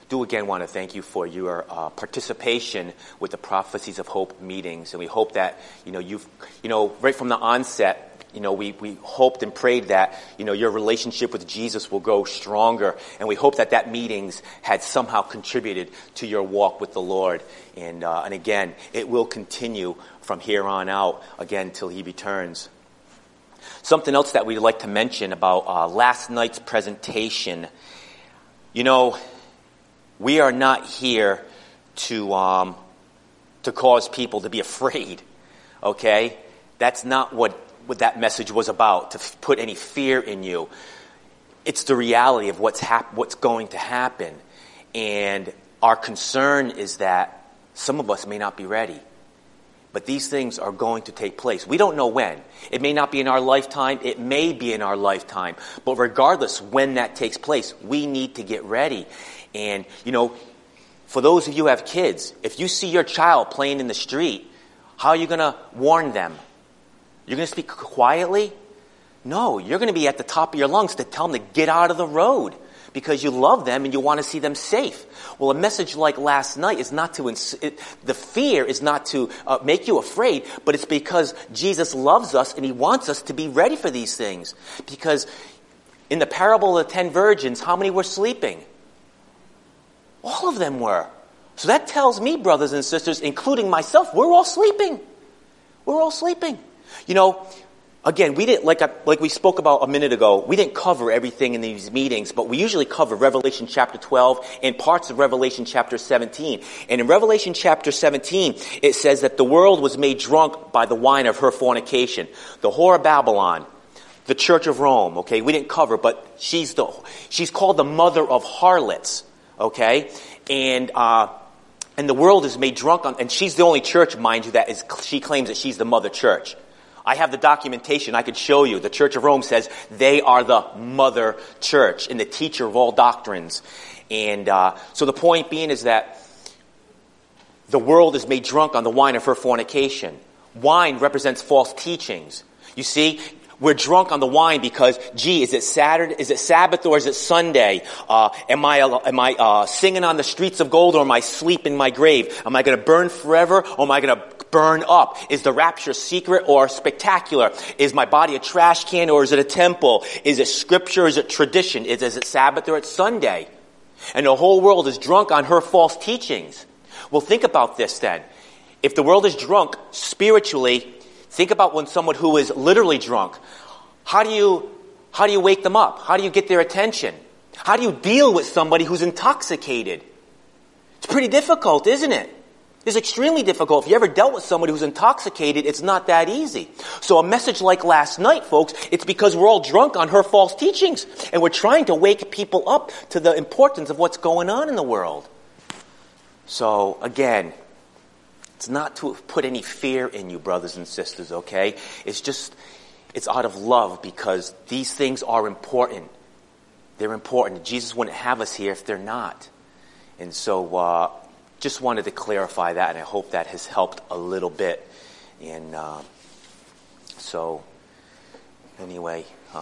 do again want to thank you for your participation with the Prophecies of Hope meetings. And we hope that, right from the onset, we hoped and prayed that, your relationship with Jesus will grow stronger. And we hope that meetings had somehow contributed to your walk with the Lord. And again, it will continue from here on out, again, till he returns. Something else that we'd like to mention about last night's presentation. We are not here to cause people to be afraid, okay? That's not what that message was about, to put any fear in you. It's the reality of what's going to happen. And our concern is that some of us may not be ready. But these things are going to take place. We don't know when. It may not be in our lifetime. It may be in our lifetime. But regardless when that takes place, we need to get ready. And, for those of you who have kids, if you see your child playing in the street, how are you going to warn them? You're going to speak quietly? No, you're going to be at the top of your lungs to tell them to get out of the road because you love them and you want to see them safe. Well, a message like last night is not to, the fear is not to make you afraid, but it's because Jesus loves us and he wants us to be ready for these things. Because in the parable of the 10 virgins, how many were sleeping? All of them were. So that tells me, brothers and sisters, including myself, we're all sleeping. We're all sleeping. Again, we didn't, like we spoke about a minute ago, we didn't cover everything in these meetings, but we usually cover Revelation chapter 12 and parts of Revelation chapter 17. And in Revelation chapter 17, it says that the world was made drunk by the wine of her fornication. The whore of Babylon, the church of Rome, okay? We didn't cover, but she's called the mother of harlots, okay? And the world is made drunk on, and she's the only church, mind you, she claims that she's the mother church. I have the documentation. I could show you. The Church of Rome says they are the mother church and the teacher of all doctrines. And so the point being is that the world is made drunk on the wine of her fornication. Wine represents false teachings. You see, we're drunk on the wine because, is it Saturday? Is it Sabbath or is it Sunday? Am I singing on the streets of gold or am I asleep in my grave? Am I going to burn forever or am I going to burn up? Is the rapture secret or spectacular? Is my body a trash can or is it a temple? Is it scripture or is it tradition? Is it Sabbath or it's Sunday? And the whole world is drunk on her false teachings. Well, think about this then. If the world is drunk spiritually, think about when someone who is literally drunk, how do you wake them up? How do you get their attention? How do you deal with somebody who's intoxicated? It's pretty difficult, isn't it? It's extremely difficult. If you ever dealt with somebody who's intoxicated, it's not that easy. So a message like last night, folks, it's because we're all drunk on her false teachings. And we're trying to wake people up to the importance of what's going on in the world. So, again, it's not to put any fear in you, brothers and sisters, okay? It's out of love because these things are important. They're important. Jesus wouldn't have us here if they're not. And so, just wanted to clarify that, and I hope that has helped a little bit. And so, anyway,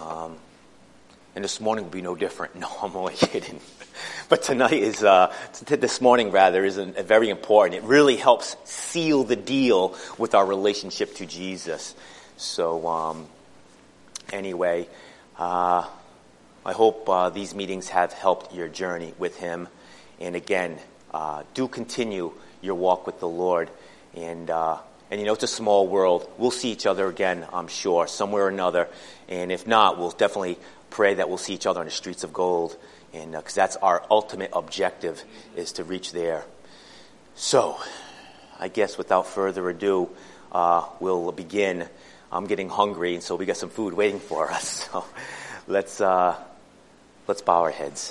and this morning will be no different. No, I'm only kidding. But this morning is very important. It really helps seal the deal with our relationship to Jesus. So, anyway, I hope these meetings have helped your journey with him. And again, do continue your walk with the Lord. And it's a small world. We'll see each other again, I'm sure, somewhere or another. And if not, we'll definitely pray that we'll see each other on the streets of gold. And because that's our ultimate objective, is to reach there. So, I guess without further ado, we'll begin. I'm getting hungry, and so we got some food waiting for us. So let's bow our heads.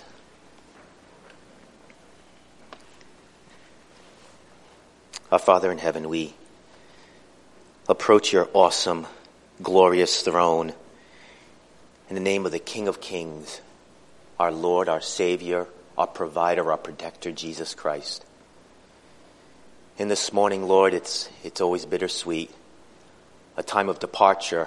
Our Father in heaven, we approach your awesome, glorious throne in the name of the King of Kings, our Lord, our Savior, our provider, our protector, Jesus Christ. And this morning, Lord, it's always bittersweet, a time of departure,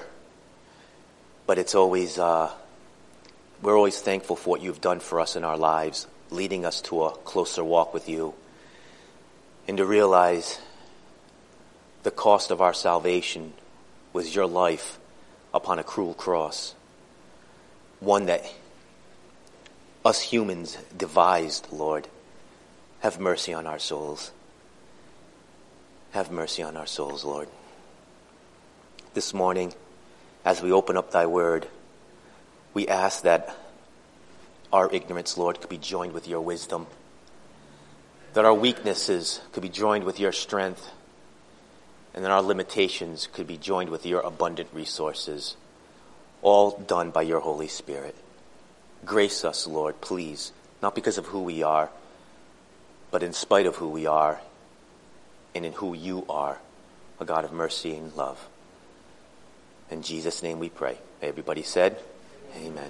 but it's always we're always thankful for what you've done for us in our lives leading us to a closer walk with you, and to realize the cost of our salvation was your life upon a cruel cross, one that us humans devised, Lord. Have mercy on our souls. Have mercy on our souls, Lord. This morning, as we open up thy word, we ask that our ignorance, Lord, could be joined with your wisdom, that our weaknesses could be joined with your strength, and that our limitations could be joined with your abundant resources, all done by your Holy Spirit. Grace us, Lord, please, not because of who we are, but in spite of who we are and in who you are, a God of mercy and love. In Jesus' name we pray. Everybody said, amen.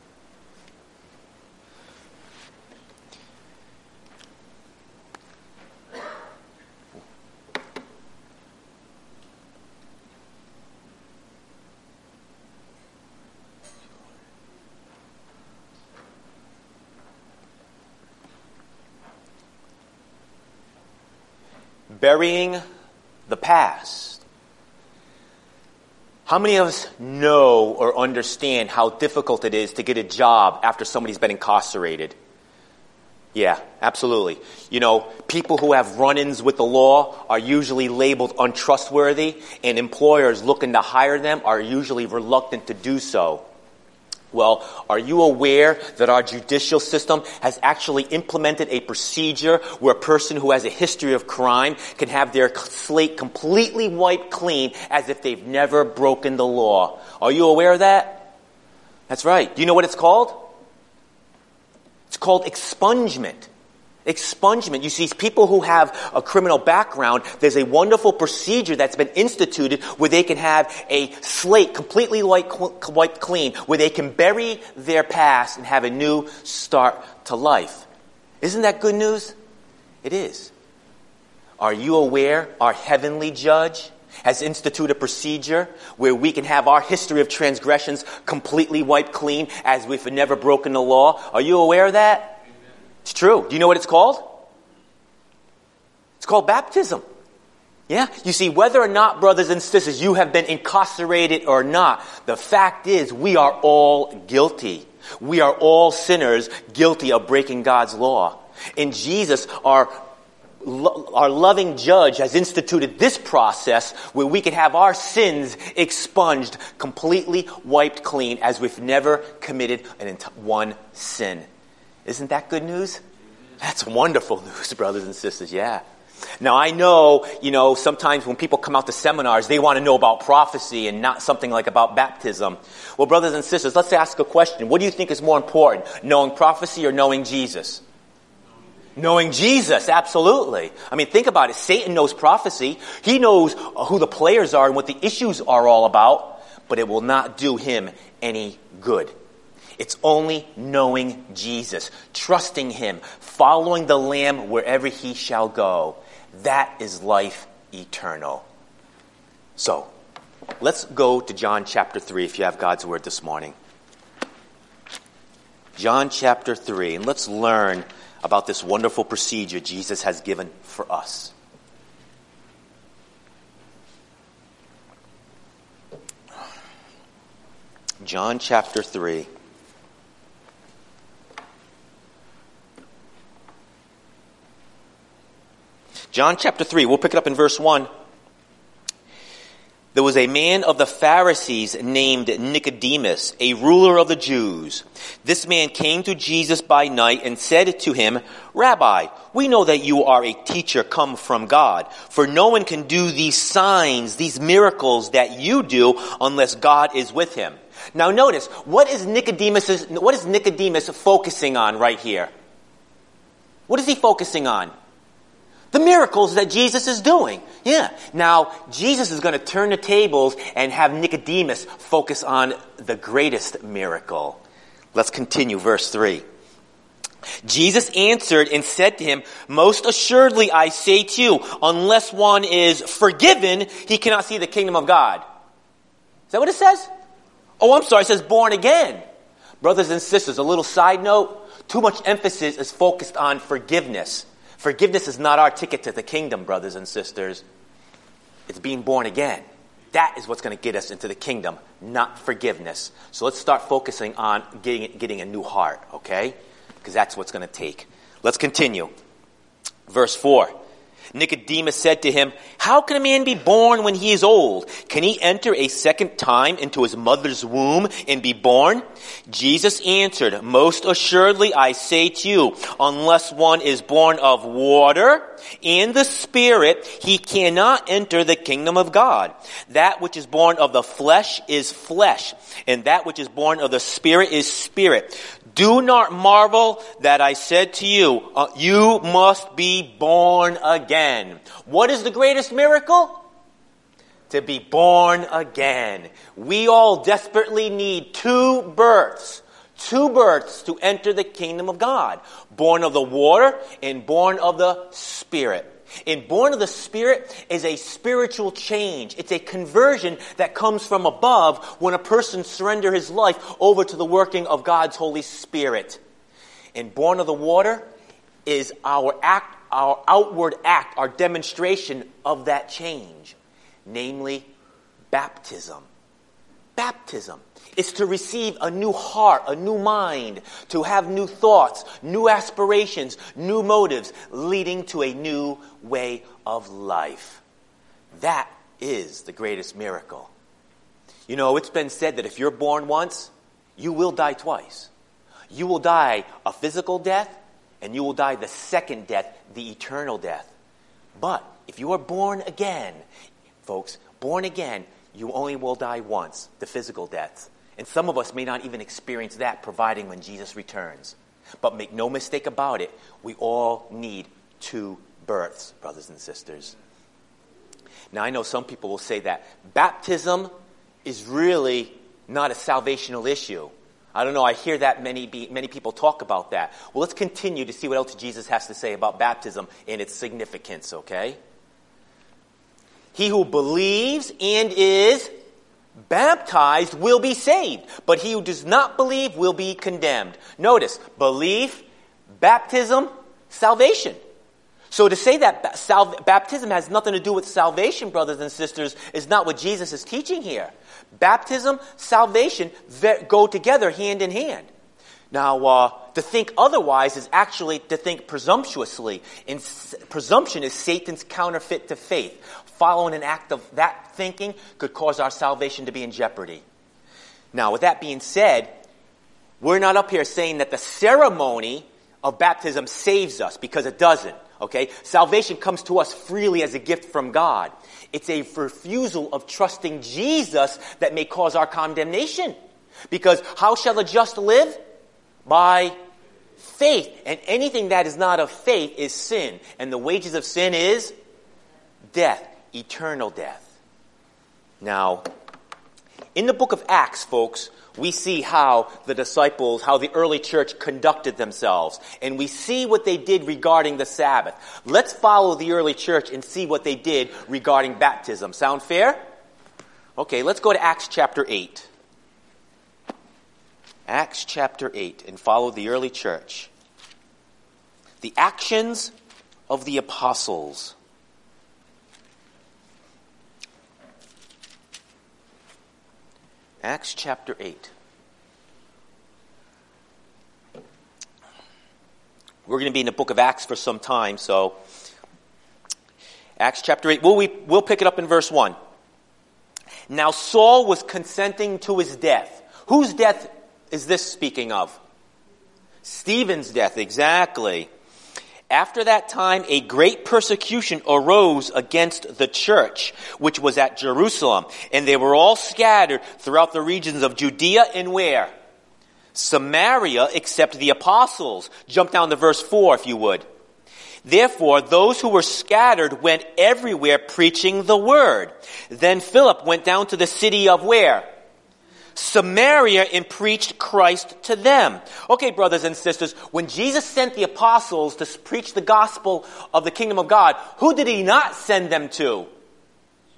Burying the past. How many of us know or understand how difficult it is to get a job after somebody's been incarcerated? Yeah, absolutely. You know, people who have run-ins with the law are usually labeled untrustworthy, and employers looking to hire them are usually reluctant to do so. Well, are you aware that our judicial system has actually implemented a procedure where a person who has a history of crime can have their slate completely wiped clean as if they've never broken the law? Are you aware of that? That's right. Do you know what it's called? It's called expungement. Expungement. You see, people who have a criminal background, there's a wonderful procedure that's been instituted where they can have a slate completely wiped clean, where they can bury their past and have a new start to life. Isn't that good news? It is. Are you aware our heavenly judge has instituted a procedure where we can have our history of transgressions completely wiped clean as if we've never broken the law? Are you aware of that? It's true. Do you know what it's called? It's called baptism. Yeah? You see, whether or not, brothers and sisters, you have been incarcerated or not, the fact is we are all guilty. We are all sinners guilty of breaking God's law. And Jesus, our loving judge, has instituted this process where we can have our sins expunged, completely wiped clean as we've never committed one sin. Isn't that good news? That's wonderful news, brothers and sisters, yeah. Now, I know, sometimes when people come out to seminars, they want to know about prophecy and not something like about baptism. Well, brothers and sisters, let's ask a question. What do you think is more important, knowing prophecy or knowing Jesus? Knowing Jesus, absolutely. I mean, think about it. Satan knows prophecy. He knows who the players are and what the issues are all about, but it will not do him any good. It's only knowing Jesus, trusting him, following the Lamb wherever he shall go. That is life eternal. So, let's go to John chapter 3 if you have God's word this morning. John chapter 3, and let's learn about this wonderful procedure Jesus has given for us. John chapter 3. John chapter 3, we'll pick it up in verse 1. There was a man of the Pharisees named Nicodemus, a ruler of the Jews. This man came to Jesus by night and said to him, Rabbi, we know that you are a teacher come from God, for no one can do these signs, these miracles that you do unless God is with him. Now notice, what is Nicodemus focusing on right here? What is he focusing on? The miracles that Jesus is doing. Yeah. Now, Jesus is going to turn the tables and have Nicodemus focus on the greatest miracle. Let's continue, verse 3. Jesus answered and said to him, Most assuredly I say to you, unless one is forgiven, he cannot see the kingdom of God. Is that what it says? Oh, I'm sorry, it says born again. Brothers and sisters, a little side note. Too much emphasis is focused on forgiveness. Forgiveness is not our ticket to the kingdom, brothers and sisters. It's being born again. That is what's going to get us into the kingdom, not forgiveness. So let's start focusing on getting a new heart, okay? Because that's what's going to take. Let's continue. Verse 4. Nicodemus said to him, "How can a man be born when he is old? Can he enter a second time into his mother's womb and be born?" Jesus answered, "Most assuredly I say to you, unless one is born of water and the Spirit, he cannot enter the kingdom of God. That which is born of the flesh is flesh, and that which is born of the Spirit is spirit. Do not marvel that I said to you, you must be born again." What is the greatest miracle? To be born again. We all desperately need two births to enter the kingdom of God. Born of the water and born of the Spirit. And born of the Spirit is a spiritual change. It's a conversion that comes from above when a person surrenders his life over to the working of God's Holy Spirit. And born of the water is our outward act, our demonstration of that change. Namely, baptism. Baptism is to receive a new heart, a new mind, to have new thoughts, new aspirations, new motives, leading to a new way of life. That is the greatest miracle. You know, it's been said that if you're born once, you will die twice. You will die a physical death, and you will die the second death, the eternal death. But if you are born again, folks, born again, you only will die once, the physical death. And some of us may not even experience that, providing when Jesus returns. But make no mistake about it, we all need two births, brothers and sisters. Now, I know some people will say that baptism is really not a salvational issue. I don't know, I hear that many people talk about that. Well, let's continue to see what else Jesus has to say about baptism and its significance, okay? He who believes and is baptized will be saved, but he who does not believe will be condemned. Notice, belief, baptism, salvation. So to say that baptism has nothing to do with salvation, brothers and sisters, is not what Jesus is teaching here. Baptism, salvation go together hand in hand. Now, to think otherwise is actually to think presumptuously. And presumption is Satan's counterfeit to faith. Following an act of that thinking could cause our salvation to be in jeopardy. Now, with that being said, we're not up here saying that the ceremony of baptism saves us, because it doesn't. Okay? Salvation comes to us freely as a gift from God. It's a refusal of trusting Jesus that may cause our condemnation. Because how shall the just live? By faith. And anything that is not of faith is sin. And the wages of sin is death. Eternal death. Now, in the book of Acts, folks, we see how the disciples, how the early church conducted themselves. And we see what they did regarding the Sabbath. Let's follow the early church and see what they did regarding baptism. Sound fair? Okay, let's go to Acts chapter 8. Acts chapter 8, and follow the early church. The actions of the apostles. Acts chapter 8. We're going to be in the book of Acts for some time, so Acts chapter 8, we'll pick it up in verse 1. Now Saul was consenting to his death. Whose death is this speaking of? Stephen's death, exactly. After that time, a great persecution arose against the church, which was at Jerusalem. And they were all scattered throughout the regions of Judea and where? Samaria, except the apostles. Jump down to verse 4, if you would. Therefore, those who were scattered went everywhere preaching the word. Then Philip went down to the city of where? Samaria, and preached Christ to them. Okay, brothers and sisters, when Jesus sent the apostles to preach the gospel of the kingdom of God, who did he not send them to?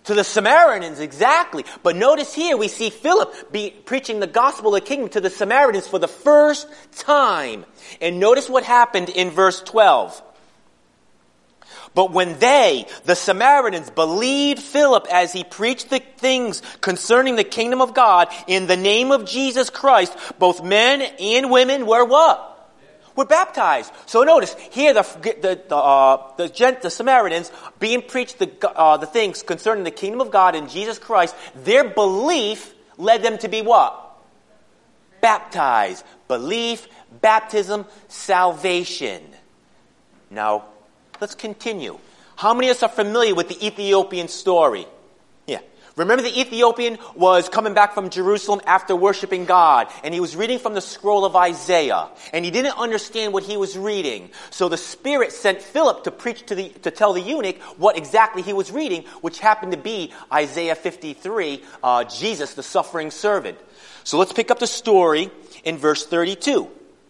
To the Samaritans, exactly. But notice here we see Philip preaching the gospel of the kingdom to the Samaritans for the first time. And notice what happened in verse 12. But when they, the Samaritans, believed Philip as he preached the things concerning the kingdom of God in the name of Jesus Christ, both men and women were what? Were baptized. So notice here the Samaritans being preached the things concerning the kingdom of God in Jesus Christ. Their belief led them to be what? Baptized. Belief, baptism, salvation. Now, let's continue. How many of us are familiar with the Ethiopian story? Yeah. Remember the Ethiopian was coming back from Jerusalem after worshiping God, and he was reading from the scroll of Isaiah, and he didn't understand what he was reading. So the Spirit sent Philip to tell the eunuch what exactly he was reading, which happened to be Isaiah 53, Jesus, the suffering servant. So let's pick up the story in verse 32.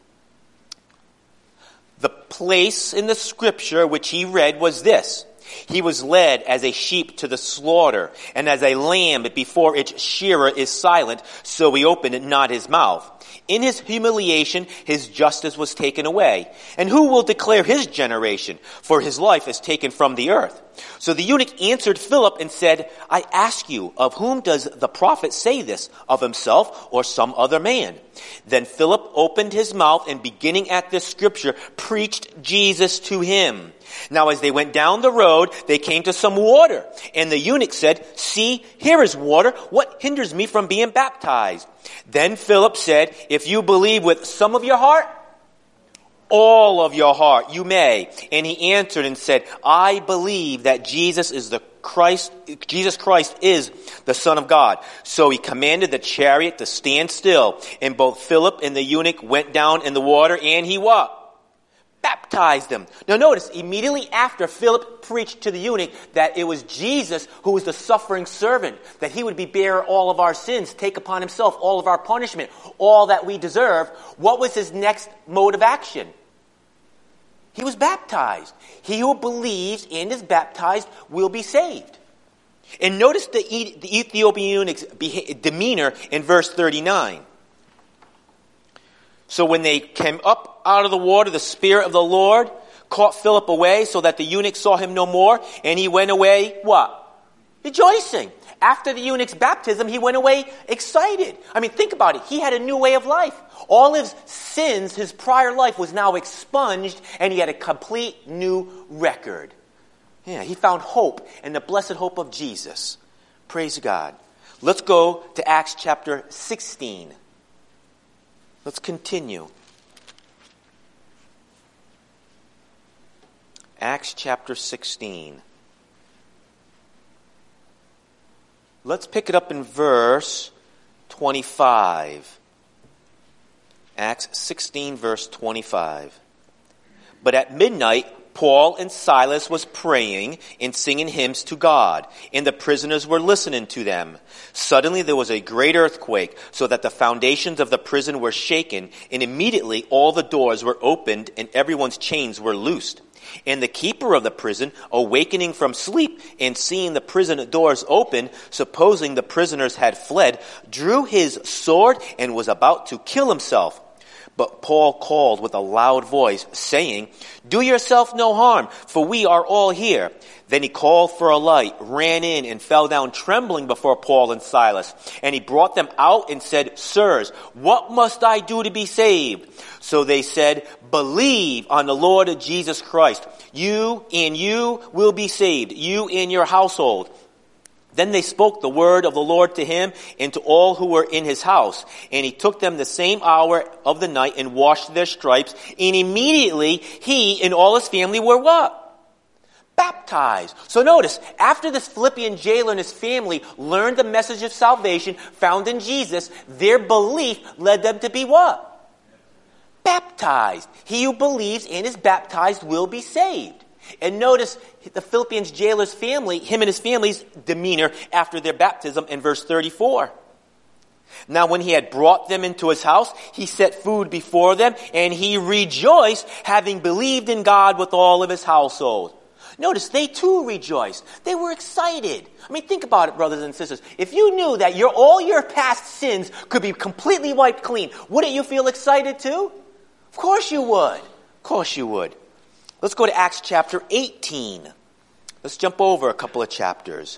The place in the scripture which he read was this. He was led as a sheep to the slaughter, and as a lamb before its shearer is silent, so he opened not his mouth. In his humiliation, his justice was taken away. And who will declare his generation? For his life is taken from the earth. So the eunuch answered Philip and said, I ask you, of whom does the prophet say this? Of himself or some other man? Then Philip opened his mouth and beginning at this scripture, preached Jesus to him. Now as they went down the road, they came to some water. And the eunuch said, see, here is water. What hinders me from being baptized? Then Philip said, if you believe with some of your heart, all of your heart, you may. And he answered and said, I believe that Jesus Christ is the Son of God. So he commanded the chariot to stand still. And both Philip and the eunuch went down in the water, and he what? Baptized them. Now notice, immediately after Philip preached to the eunuch that it was Jesus who was the suffering servant, that he would be bearer all of our sins, take upon himself all of our punishment, all that we deserve, what was his next mode of action? He was baptized. He who believes and is baptized will be saved. And notice the Ethiopian eunuch's demeanor in verse 39. So when they came up out of the water, the Spirit of the Lord caught Philip away so that the eunuch saw him no more, and he went away, what? Rejoicing. After the eunuch's baptism, he went away excited. I mean, think about it. He had a new way of life. All his sins, his prior life was now expunged, and he had a complete new record. Yeah, he found hope in the blessed hope of Jesus. Praise God. Let's go to Acts chapter 16. Let's continue. Acts chapter 16. Let's pick it up in verse 25. Acts 16, verse 25. But at midnight, Paul and Silas was praying and singing hymns to God, and the prisoners were listening to them. Suddenly there was a great earthquake, so that the foundations of the prison were shaken, and immediately all the doors were opened and everyone's chains were loosed. And the keeper of the prison, awakening from sleep and seeing the prison doors open, supposing the prisoners had fled, drew his sword and was about to kill himself. But Paul called with a loud voice, saying, do yourself no harm, for we are all here. Then he called for a light, ran in, and fell down trembling before Paul and Silas. And he brought them out and said, sirs, what must I do to be saved? So they said, believe on the Lord Jesus Christ. You will be saved, you and your household. Then they spoke the word of the Lord to him and to all who were in his house. And he took them the same hour of the night and washed their stripes. And immediately he and all his family were what? Baptized. So notice, after this Philippian jailer and his family learned the message of salvation found in Jesus, their belief led them to be what? Baptized. He who believes and is baptized will be saved. And notice the Philippian jailer's family, him and his family's demeanor after their baptism in verse 34. Now when he had brought them into his house, he set food before them, and he rejoiced, having believed in God with all of his household. Notice they too rejoiced. They were excited. I mean, think about it, brothers and sisters. If you knew that all your past sins could be completely wiped clean, wouldn't you feel excited too? Of course you would. Of course you would. Let's go to Acts chapter 18. Let's jump over a couple of chapters.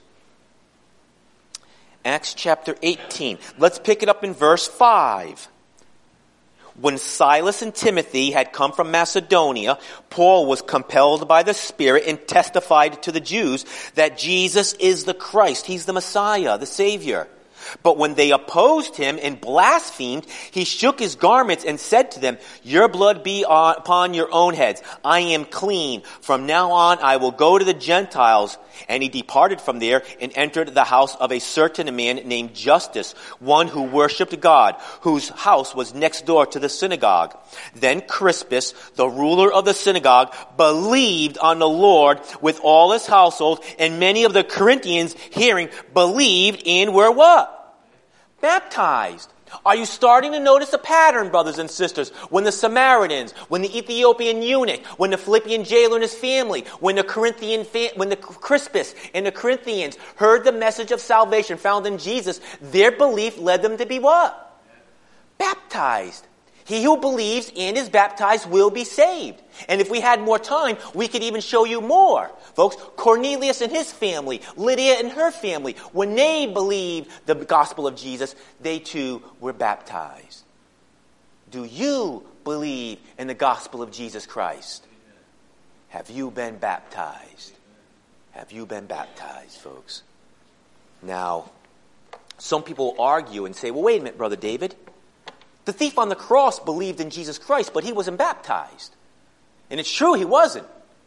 Acts chapter 18. Let's pick it up in verse 5. When Silas and Timothy had come from Macedonia, Paul was compelled by the Spirit and testified to the Jews that Jesus is the Christ. He's the Messiah, the Savior. But when they opposed him and blasphemed, he shook his garments and said to them, "Your blood be upon your own heads. I am clean. From now on I will go to the Gentiles." And he departed from there and entered the house of a certain man named Justus, one who worshipped God, whose house was next door to the synagogue. Then Crispus, the ruler of the synagogue, believed on the Lord with all his household, and many of the Corinthians, hearing, believed and were what? Baptized. Are you starting to notice a pattern, brothers and sisters? When the Samaritans, when the Ethiopian eunuch, when the Philippian jailer and his family, when the Crispus and the Corinthians heard the message of salvation found in Jesus, their belief led them to be what? Baptized. He who believes and is baptized will be saved. And if we had more time, we could even show you more. Folks, Cornelius and his family, Lydia and her family, when they believed the gospel of Jesus, they too were baptized. Do you believe in the gospel of Jesus Christ? Have you been baptized? Have you been baptized, folks? Now, some people argue and say, well, wait a minute, Brother David. The thief on the cross believed in Jesus Christ, but he wasn't baptized. And it's true, he wasn't.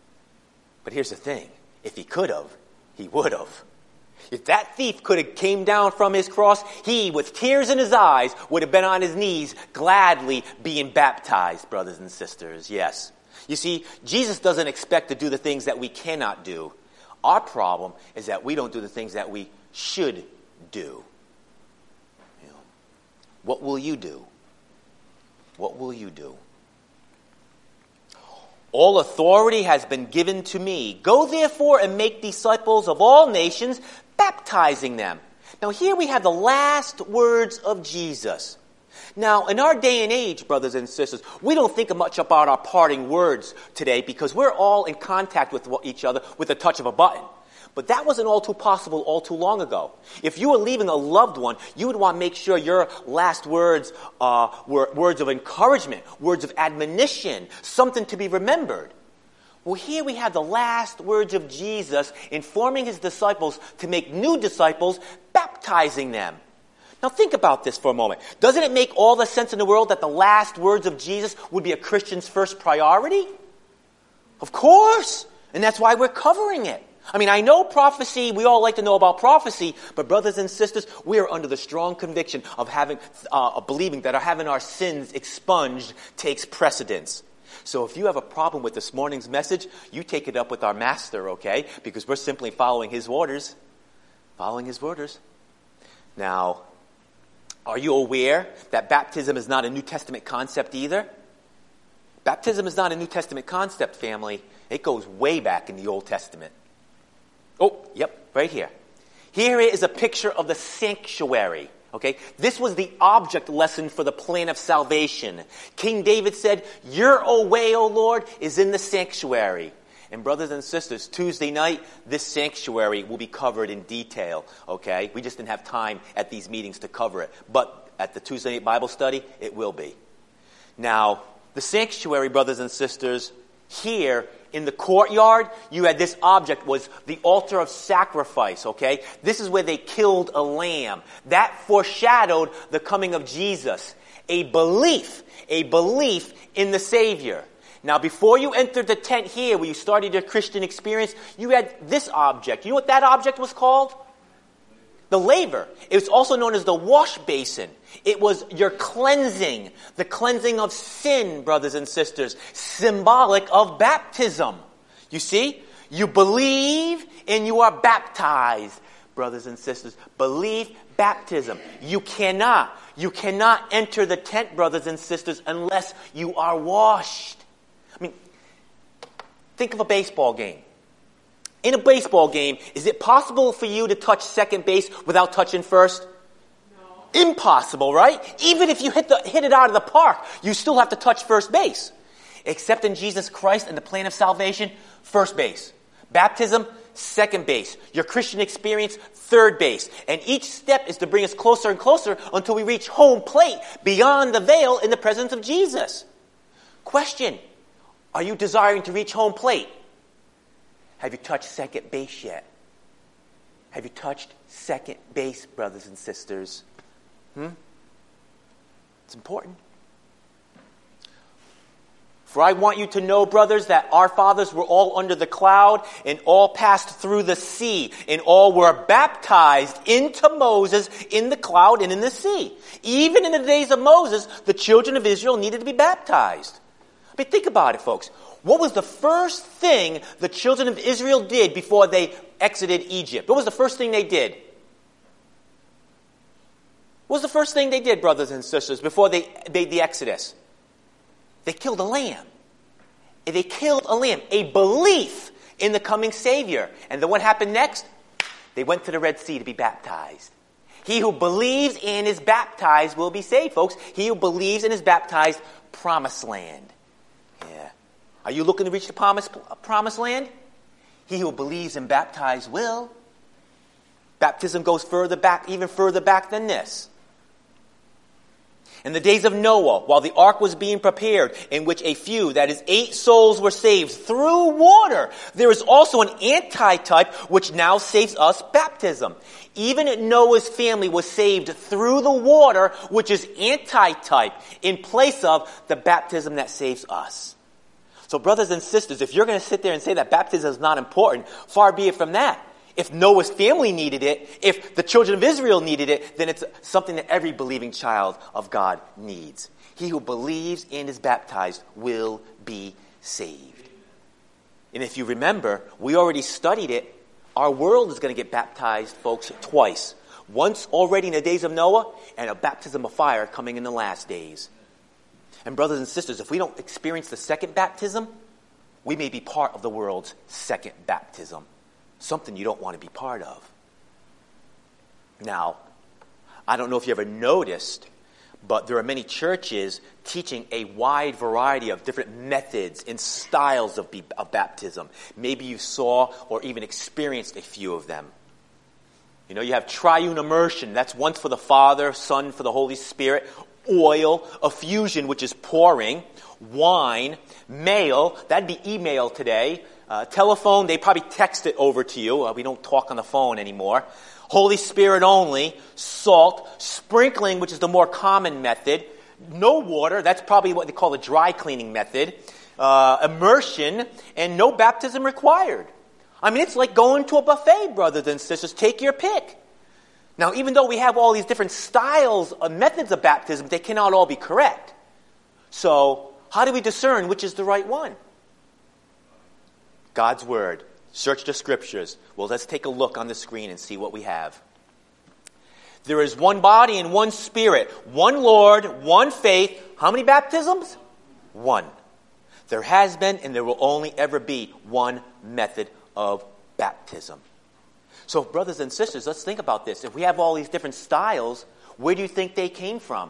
But here's the thing. If he could have, he would have. If that thief could have came down from his cross, he, with tears in his eyes, would have been on his knees, gladly being baptized, brothers and sisters. Yes. You see, Jesus doesn't expect to do the things that we cannot do. Our problem is that we don't do the things that we should do. What will you do? What will you do? All authority has been given to me. Go therefore and make disciples of all nations, baptizing them. Now here we have the last words of Jesus. Now in our day and age, brothers and sisters, we don't think much about our parting words today because we're all in contact with each other with the touch of a button. But that wasn't all too possible all too long ago. If you were leaving a loved one, you would want to make sure your last words were words of encouragement, words of admonition, something to be remembered. Well, here we have the last words of Jesus informing his disciples to make new disciples, baptizing them. Now think about this for a moment. Doesn't it make all the sense in the world that the last words of Jesus would be a Christian's first priority? Of course. And that's why we're covering it. I mean, I know prophecy, we all like to know about prophecy, but brothers and sisters, we are under the strong conviction of believing that having our sins expunged takes precedence. So if you have a problem with this morning's message, you take it up with our master, okay? Because we're simply following his orders. Following his orders. Now, are you aware that baptism is not a New Testament concept either? Baptism is not a New Testament concept, family. It goes way back in the Old Testament. Oh, yep, right here. Here is a picture of the sanctuary, okay? This was the object lesson for the plan of salvation. King David said, "Your way, O Lord, is in the sanctuary." And brothers and sisters, Tuesday night, this sanctuary will be covered in detail, okay? We just didn't have time at these meetings to cover it. But at the Tuesday night Bible study, it will be. Now, the sanctuary, brothers and sisters, here in the courtyard, you had this object was the altar of sacrifice, okay? This is where they killed a lamb. That foreshadowed the coming of Jesus. A belief in the Savior. Now, before you entered the tent here, where you started your Christian experience, you had this object. You know what that object was called? The laver. It was also known as the wash basin. It was your cleansing, the cleansing of sin, brothers and sisters, symbolic of baptism. You see? You believe and you are baptized, brothers and sisters. Belief, baptism. You cannot enter the tent, brothers and sisters, unless you are washed. I mean, think of a baseball game. In a baseball game, is it possible for you to touch second base without touching first? No. Impossible, right? Even if you hit it out of the park, you still have to touch first base. Except in Jesus Christ and the plan of salvation, first base. Baptism, second base. Your Christian experience, third base. And each step is to bring us closer and closer until we reach home plate, beyond the veil, in the presence of Jesus. Question: are you desiring to reach home plate? Have you touched second base yet? Have you touched second base, brothers and sisters? It's important. For I want you to know, brothers, that our fathers were all under the cloud, and all passed through the sea, and all were baptized into Moses in the cloud and in the sea. Even in the days of Moses, the children of Israel needed to be baptized. I mean, think about it, folks. What was the first thing the children of Israel did before they exited Egypt? What was the first thing they did? What was the first thing they did, brothers and sisters, before they made the Exodus? They killed a lamb. They killed a lamb, a belief in the coming Savior. And then what happened next? They went to the Red Sea to be baptized. He who believes and is baptized will be saved, folks. He who believes and is baptized, promised land. Yeah. Are you looking to reach the promised land? He who believes and baptized will. Baptism goes further back, even further back than this. In the days of Noah, while the ark was being prepared, in which a few, that is 8 souls, were saved through water, there is also an antitype which now saves us, baptism. Even Noah's family was saved through the water, which is antitype, in place of the baptism that saves us. So brothers and sisters, if you're going to sit there and say that baptism is not important, far be it from that. If Noah's family needed it, if the children of Israel needed it, then it's something that every believing child of God needs. He who believes and is baptized will be saved. And if you remember, we already studied it. Our world is going to get baptized, folks, twice. Once already in the days of Noah, and a baptism of fire coming in the last days. And brothers and sisters, if we don't experience the second baptism, we may be part of the world's second baptism. Something you don't want to be part of. Now, I don't know if you ever noticed, but there are many churches teaching a wide variety of different methods and styles of baptism. Maybe you saw or even experienced a few of them. You know, you have triune immersion. That's once for the Father, Son for the Holy Spirit. Oil, effusion, which is pouring. Wine, mail, that'd be email today. Telephone, they probably text it over to you. We don't talk on the phone anymore. Holy Spirit only. Salt. Sprinkling, which is the more common method. No water, that's probably what they call the dry cleaning method. Immersion, and no baptism required. I mean, it's like going to a buffet, brothers and sisters. Take your pick. Now, even though we have all these different styles of methods of baptism, they cannot all be correct. So, how do we discern which is the right one? God's Word. Search the Scriptures. Well, let's take a look on the screen and see what we have. There is one body and one Spirit, one Lord, one faith. How many baptisms? One. There has been and there will only ever be one method of baptism. So, brothers and sisters, let's think about this. If we have all these different styles, where do you think they came from?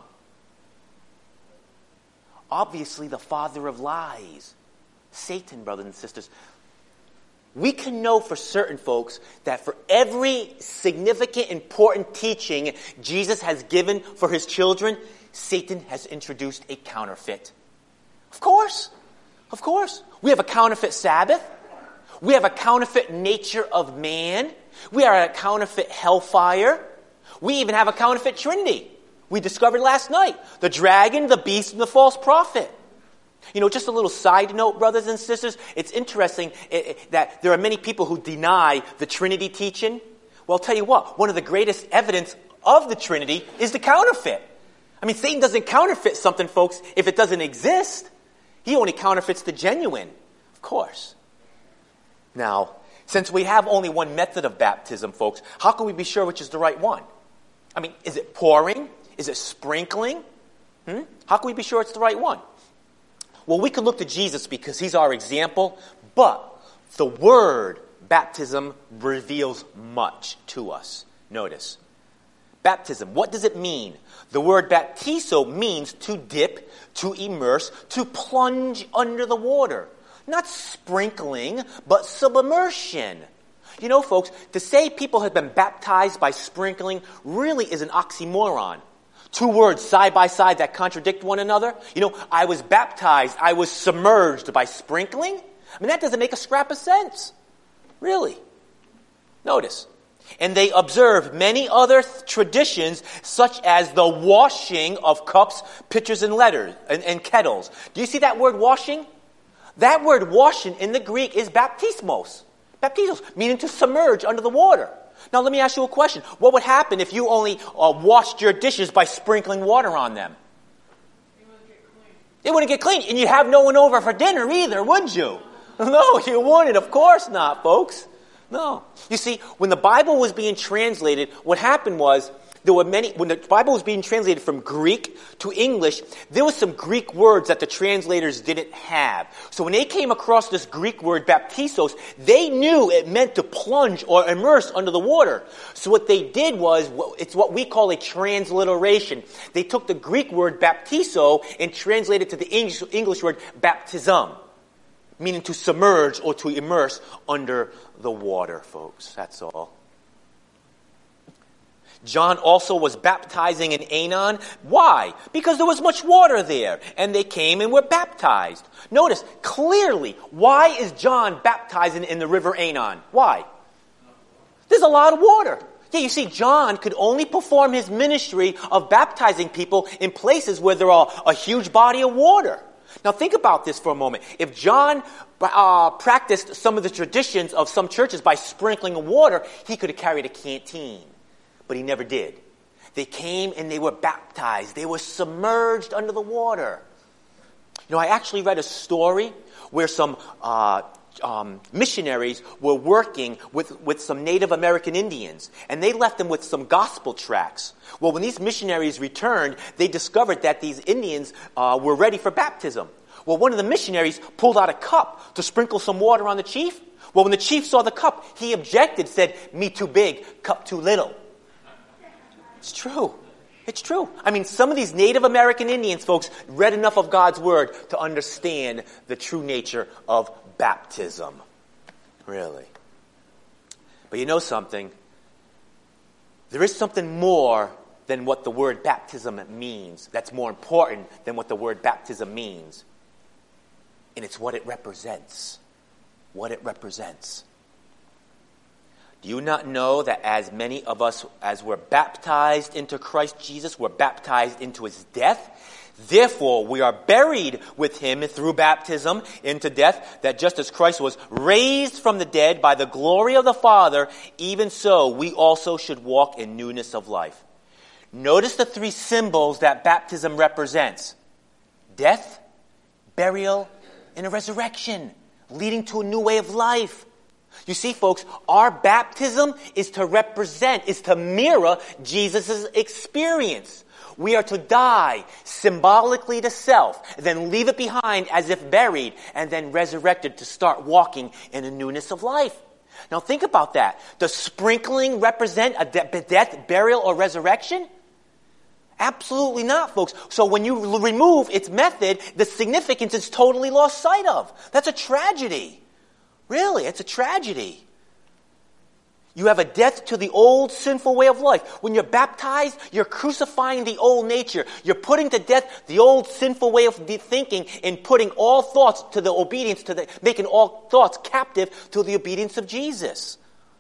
Obviously, the father of lies. Satan, brothers and sisters. We can know for certain, folks, that for every significant, important teaching Jesus has given for his children, Satan has introduced a counterfeit. Of course. Of course. We have a counterfeit Sabbath. We have a counterfeit nature of man. We are a counterfeit hellfire. We even have a counterfeit Trinity. We discovered last night. The dragon, the beast, and the false prophet. You know, just a little side note, brothers and sisters. It's interesting that there are many people who deny the Trinity teaching. Well, I'll tell you what. One of the greatest evidence of the Trinity is the counterfeit. I mean, Satan doesn't counterfeit something, folks, if it doesn't exist. He only counterfeits the genuine. Of course. Now, since we have only one method of baptism, folks, how can we be sure which is the right one? I mean, is it pouring? Is it sprinkling? How can we be sure it's the right one? Well, we can look to Jesus because he's our example, but the word baptism reveals much to us. Notice. Baptism, what does it mean? The word baptizo means to dip, to immerse, to plunge under the water. Not sprinkling, but submersion. You know, folks, to say people have been baptized by sprinkling really is an oxymoron. Two words side by side that contradict one another. You know, I was baptized, I was submerged by sprinkling. I mean, that doesn't make a scrap of sense. Really. Notice. And they observed many other traditions, such as the washing of cups, pitchers, and letters, and kettles. Do you see that word washing? That word washing in the Greek is baptismos. Baptizos, meaning to submerge under the water. Now let me ask you a question. What would happen if you only washed your dishes by sprinkling water on them? They wouldn't get clean. And you'd have no one over for dinner either, would you? No, you wouldn't. Of course not, folks. No. You see, when the Bible was being translated, what happened was, when the Bible was being translated from Greek to English, there were some Greek words that the translators didn't have. So when they came across this Greek word baptizos, they knew it meant to plunge or immerse under the water. So what they did was, it's what we call a transliteration. They took the Greek word baptizo and translated it to the English word baptism, meaning to submerge or to immerse under the water, folks. That's all. John also was baptizing in Aenon. Why? Because there was much water there, and they came and were baptized. Notice, clearly, why is John baptizing in the river Aenon? Why? There's a lot of water. Yeah, you see, John could only perform his ministry of baptizing people in places where there are a huge body of water. Now think about this for a moment. If John practiced some of the traditions of some churches by sprinkling water, he could have carried a canteen. But he never did. They came and they were baptized. They were submerged under the water. You know, I actually read a story where some missionaries were working with some Native American Indians, and they left them with some gospel tracts. Well, when these missionaries returned, they discovered that these Indians were ready for baptism. Well, one of the missionaries pulled out a cup to sprinkle some water on the chief. Well, when the chief saw the cup, he objected, said, "Me too big, cup too little." It's true. It's true. I mean, some of these Native American Indians, folks, read enough of God's Word to understand the true nature of baptism. Really. But you know something? There is something more than what the word baptism means. That's more important than what the word baptism means. And it's what it represents. What it represents. Do you not know that as many of us as were baptized into Christ Jesus were baptized into his death? Therefore, we are buried with him through baptism into death, that just as Christ was raised from the dead by the glory of the Father, even so we also should walk in newness of life. Notice the three symbols that baptism represents: death, burial, and a resurrection, leading to a new way of life. You see, folks, our baptism is to represent, is to mirror Jesus' experience. We are to die symbolically to self, then leave it behind as if buried, and then resurrected to start walking in a newness of life. Now think about that. Does sprinkling represent a death, burial, or resurrection? Absolutely not, folks. So when you remove its method, the significance is totally lost sight of. That's a tragedy. Really, it's a tragedy. You have a death to the old sinful way of life. When you're baptized, you're crucifying the old nature. You're putting to death the old sinful way of thinking and putting all thoughts to the obedience making all thoughts captive to the obedience of Jesus.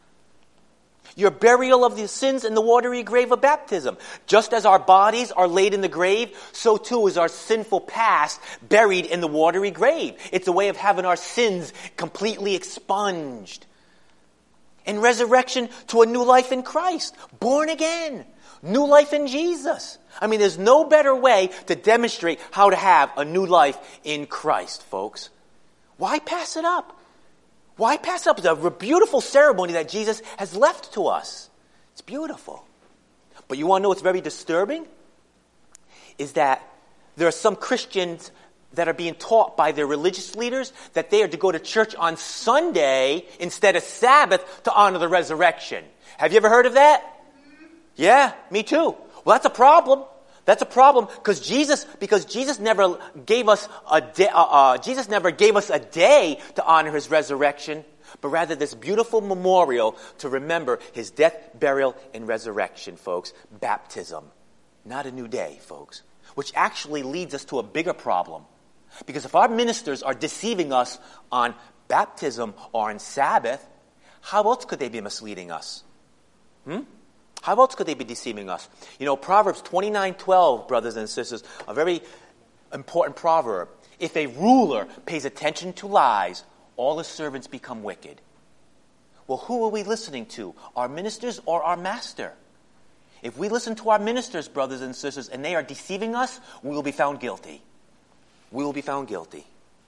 Your burial of the sins in the watery grave of baptism. Just as our bodies are laid in the grave, so too is our sinful past buried in the watery grave. It's a way of having our sins completely expunged. And resurrection to a new life in Christ. Born again. New life in Jesus. I mean, there's no better way to demonstrate how to have a new life in Christ, folks. Why pass it up? Why pass up the beautiful ceremony that Jesus has left to us? It's beautiful. But you want to know what's very disturbing? Is that there are some Christians that are being taught by their religious leaders that they are to go to church on Sunday instead of Sabbath to honor the resurrection. Have you ever heard of that? Yeah, me too. Well, that's a problem. That's a problem because Jesus never gave us a day. Jesus never gave us a day to honor his resurrection, but rather this beautiful memorial to remember his death, burial, and resurrection, folks. Baptism, not a new day, folks. Which actually leads us to a bigger problem. Because if our ministers are deceiving us on baptism or on Sabbath, how else could they be misleading us? How else could they be deceiving us? Proverbs 29:12, brothers and sisters, a very important proverb. If a ruler pays attention to lies, all his servants become wicked. Well, who are we listening to? Our ministers or our master? If we listen to our ministers, brothers and sisters, and they are deceiving us, we will be found guilty. We will be found guilty.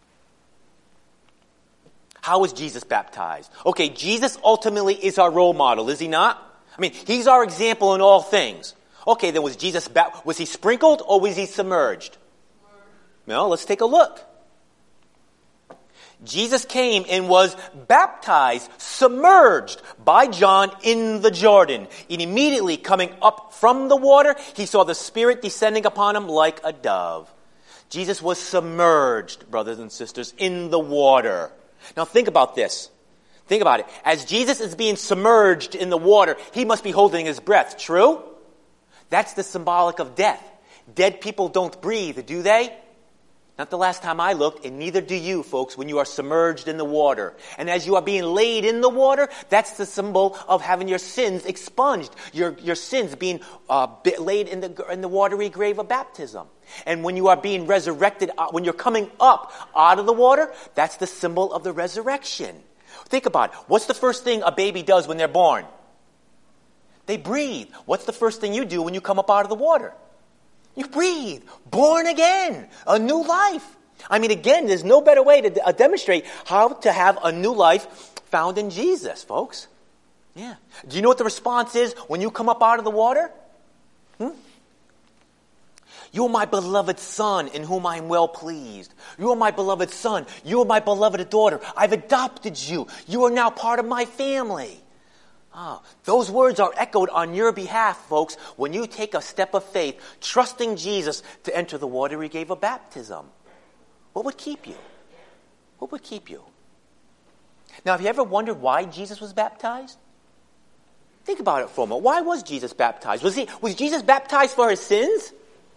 How was Jesus baptized? Okay, Jesus ultimately is our role model, is he not? I mean, he's our example in all things. Okay, then was he sprinkled or was he submerged? Well, let's take a look. Jesus came and was baptized, submerged by John in the Jordan. And immediately coming up from the water, he saw the Spirit descending upon him like a dove. Jesus was submerged, brothers and sisters, in the water. Now think about this. Think about it. As Jesus is being submerged in the water, he must be holding his breath. True? That's the symbolic of death. Dead people don't breathe, do they? Not the last time I looked, and neither do you, folks, when you are submerged in the water. And as you are being laid in the water, that's the symbol of having your sins expunged. Your sins being laid in the watery grave of baptism. And when you are being resurrected, when you're coming up out of the water, that's the symbol of the resurrection. Think about it. What's the first thing a baby does when they're born? They breathe. What's the first thing you do when you come up out of the water? You breathe. Born again. A new life. I mean, again, there's no better way to demonstrate how to have a new life found in Jesus, folks. Yeah. Do you know what the response is when you come up out of the water? You are my beloved Son, in whom I am well pleased. You are my beloved Son. You are my beloved daughter. I've adopted you. You are now part of my family. Those words are echoed on your behalf, folks, when you take a step of faith, trusting Jesus to enter the water he gave of baptism. What would keep you? What would keep you? Now, have you ever wondered why Jesus was baptized? Think about it for a moment. Why was Jesus baptized? Was Jesus baptized for his sins?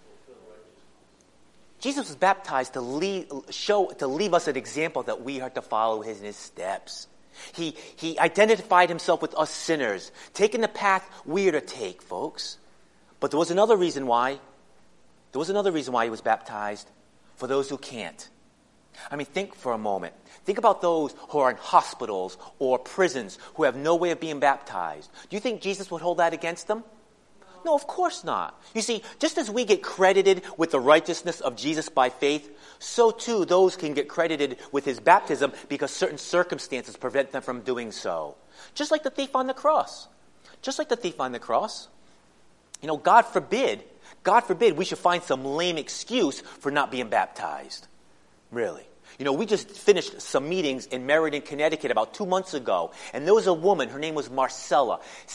Jesus was baptized to leave us an example that we are to follow in his steps. He identified himself with us sinners, taking the path we are to take, folks. But there was another reason why. There was another reason why he was baptized. For those who can't. I mean, think for a moment. Think about those who are in hospitals or prisons who have no way of being baptized. Do you think Jesus would hold that against them? No, of course not. You see, just as we get credited with the righteousness of Jesus by faith, so too those can get credited with his baptism because certain circumstances prevent them from doing so. Just like the thief on the cross. Just like the thief on the cross. God forbid we should find some lame excuse for not being baptized. Really. We just finished some meetings in Meriden, Connecticut about 2 months ago. And there was a woman, her name was Marcella,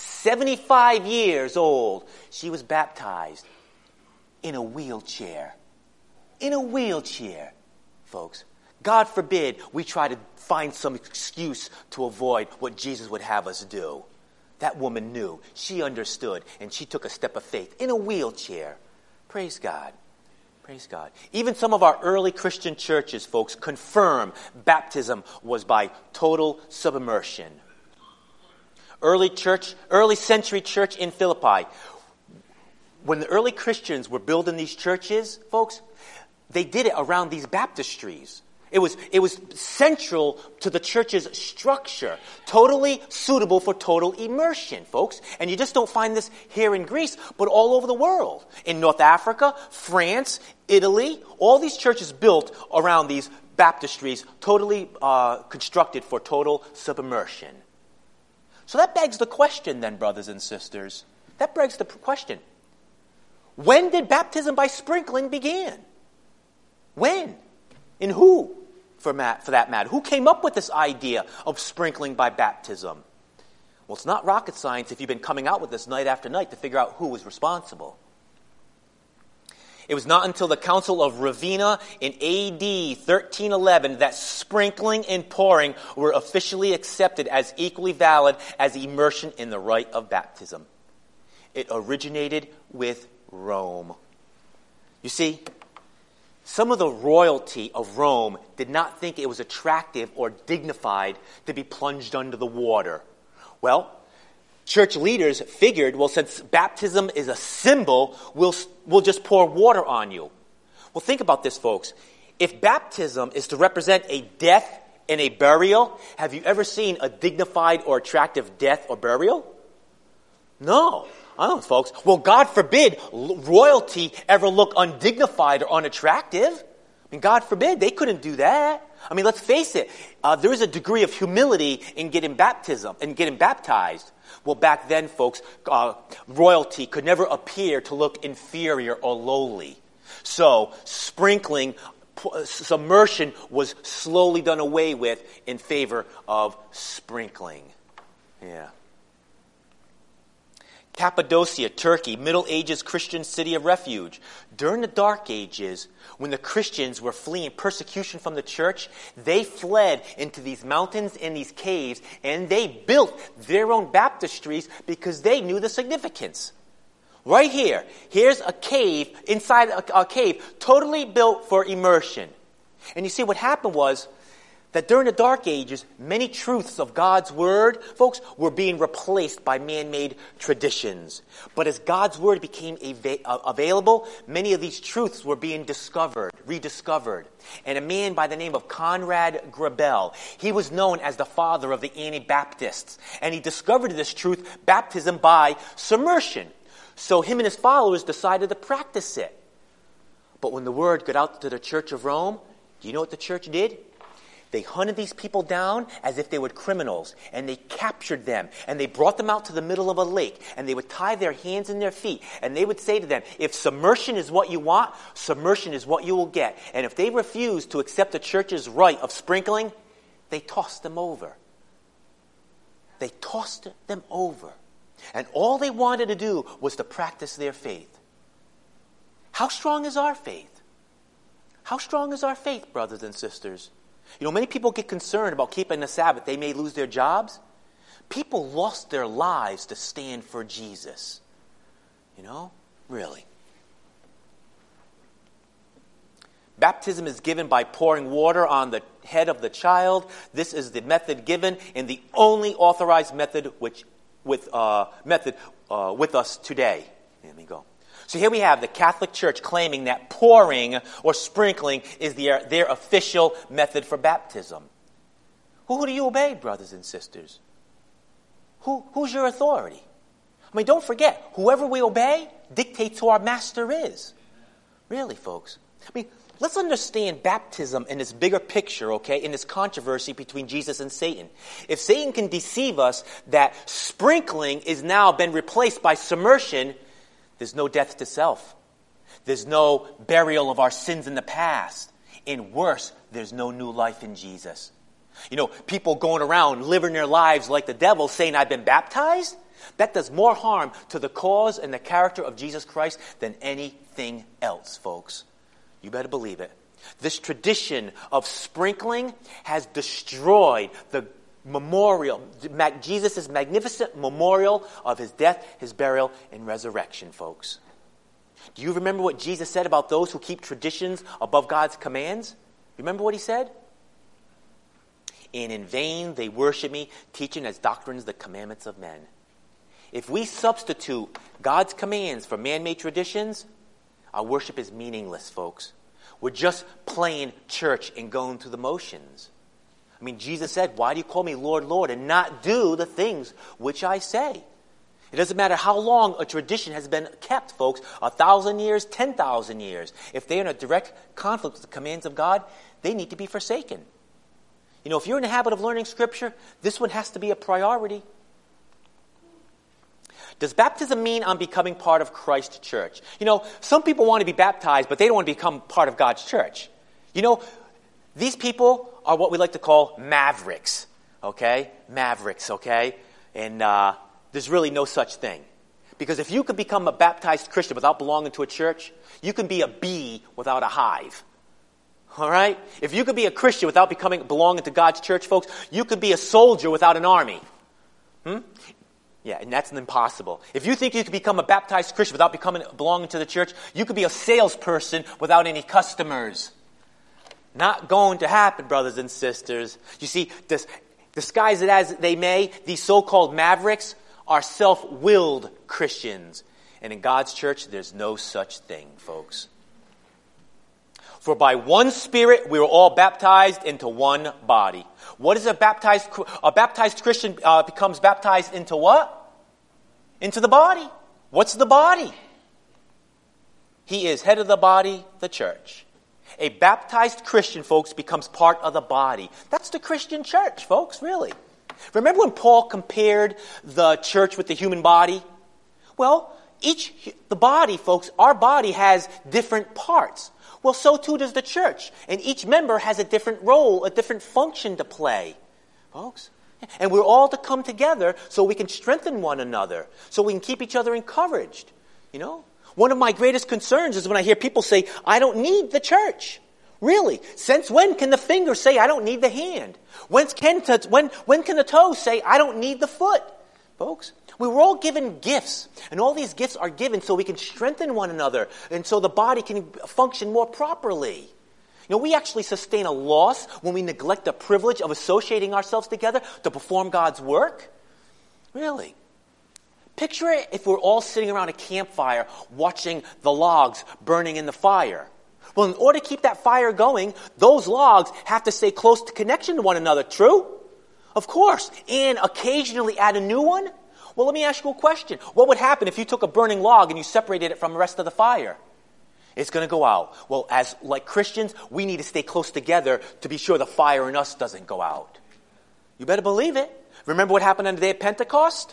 75 years old. She was baptized in a wheelchair. In a wheelchair, folks. God forbid we try to find some excuse to avoid what Jesus would have us do. That woman knew. She understood. And she took a step of faith in a wheelchair. Praise God. Praise God. Even some of our early Christian churches, folks, confirm baptism was by total submersion. Early century church in Philippi. When the early Christians were building these churches, folks, they did it around these baptistries. It was central to the church's structure, totally suitable for total immersion, folks. And you just don't find this here in Greece, but all over the world. In North Africa, France, Italy, all these churches built around these baptistries, totally constructed for total submersion. So that begs the question then, brothers and sisters. That begs the question. When did baptism by sprinkling begin? When? And who, for that matter? Who came up with this idea of sprinkling by baptism? Well, it's not rocket science if you've been coming out with this night after night to figure out who was responsible. It was not until the Council of Ravenna in A.D. 1311 that sprinkling and pouring were officially accepted as equally valid as immersion in the rite of baptism. It originated with Rome. You see, some of the royalty of Rome did not think it was attractive or dignified to be plunged under the water. Well, church leaders figured, well, since baptism is a symbol, we'll just pour water on you. Well, think about this, folks. If baptism is to represent a death and a burial, have you ever seen a dignified or attractive death or burial? No. I don't, folks. Well, God forbid royalty ever look undignified or unattractive. I mean, God forbid, they couldn't do that. I mean, let's face it. There is a degree of humility in getting baptized. Well, back then, folks, royalty could never appear to look inferior or lowly. So, submersion was slowly done away with in favor of sprinkling. Yeah. Cappadocia, Turkey, Middle Ages Christian city of refuge. During the Dark Ages, when the Christians were fleeing persecution from the church, they fled into these mountains and these caves, and they built their own baptistries because they knew the significance. Right here, here's a cave, inside a cave, totally built for immersion. And you see, what happened was that during the Dark Ages, many truths of God's Word, folks, were being replaced by man-made traditions. But as God's Word became available, many of these truths were being rediscovered. And a man by the name of Conrad Grebel, he was known as the father of the Anabaptists. And he discovered this truth, baptism by submersion. So him and his followers decided to practice it. But when the word got out to the Church of Rome, do you know what the church did? They hunted these people down as if they were criminals, and they captured them, and they brought them out to the middle of a lake, and they would tie their hands and their feet, and they would say to them, if submersion is what you want, submersion is what you will get. And if they refused to accept the church's rite of sprinkling, they tossed them over. They tossed them over. And all they wanted to do was to practice their faith. How strong is our faith? How strong is our faith, brothers and sisters? You know, many people get concerned about keeping the Sabbath. They may lose their jobs. People lost their lives to stand for Jesus. You know, really. Baptism is given by pouring water on the head of the child. This is the method given and the only authorized method with us today. Let me go. So here we have the Catholic Church claiming that pouring or sprinkling is their official method for baptism. Who do you obey, brothers and sisters? Who's your authority? I mean, don't forget, whoever we obey dictates who our master is. Really, folks. I mean, let's understand baptism in this bigger picture, okay, in this controversy between Jesus and Satan. If Satan can deceive us that sprinkling is now been replaced by submersion, there's no death to self. There's no burial of our sins in the past. And worse, there's no new life in Jesus. You know, people going around living their lives like the devil saying, I've been baptized? That does more harm to the cause and the character of Jesus Christ than anything else, folks. You better believe it. This tradition of sprinkling has destroyed the memorial, Jesus' magnificent memorial of his death, his burial, and resurrection, folks. Do you remember what Jesus said about those who keep traditions above God's commands? Remember what he said? And in vain they worship me, teaching as doctrines the commandments of men. If we substitute God's commands for man-made traditions, our worship is meaningless, folks. We're just playing church and going through the motions. I mean, Jesus said, why do you call me Lord, Lord, and not do the things which I say? It doesn't matter how long a tradition has been kept, folks, 1,000 years, 10,000 years. If they're in a direct conflict with the commands of God, they need to be forsaken. You know, if you're in the habit of learning Scripture, this one has to be a priority. Does baptism mean I'm becoming part of Christ's church? You know, some people want to be baptized, but they don't want to become part of God's church. You know, These people are what we like to call mavericks, okay? Mavericks, okay? And there's really no such thing. Because if you could become a baptized Christian without belonging to a church, you can be a bee without a hive. All right? If you could be a Christian without belonging to God's church, folks, you could be a soldier without an army. Yeah, and that's impossible. If you think you could become a baptized Christian without belonging to the church, you could be a salesperson without any customers. Not going to happen, brothers and sisters. You see, disguise it as they may, these so-called mavericks are self-willed Christians. And in God's church, there's no such thing, folks. For by one Spirit we were all baptized into one body. What is a baptized Christian becomes baptized into what? Into the body. What's the body? He is head of the body, the church. A baptized Christian, folks, becomes part of the body. That's the Christian church, folks, really. Remember when Paul compared the church with the human body? Well, the body, folks, our body has different parts. Well, so too does the church. And each member has a different role, a different function to play, folks. And we're all to come together so we can strengthen one another, so we can keep each other encouraged, you know. One of my greatest concerns is when I hear people say, I don't need the church. Really? Since when can the finger say, I don't need the hand? When can the toe say, I don't need the foot? Folks, we were all given gifts, and all these gifts are given so we can strengthen one another, and so the body can function more properly. You know, we actually sustain a loss when we neglect the privilege of associating ourselves together to perform God's work. Really? Picture it if we're all sitting around a campfire watching the logs burning in the fire. Well, in order to keep that fire going, those logs have to stay close to connection to one another, true? Of course. And occasionally add a new one? Well, let me ask you a question. What would happen if you took a burning log and you separated it from the rest of the fire? It's going to go out. Well, like Christians, we need to stay close together to be sure the fire in us doesn't go out. You better believe it. Remember what happened on the day of Pentecost?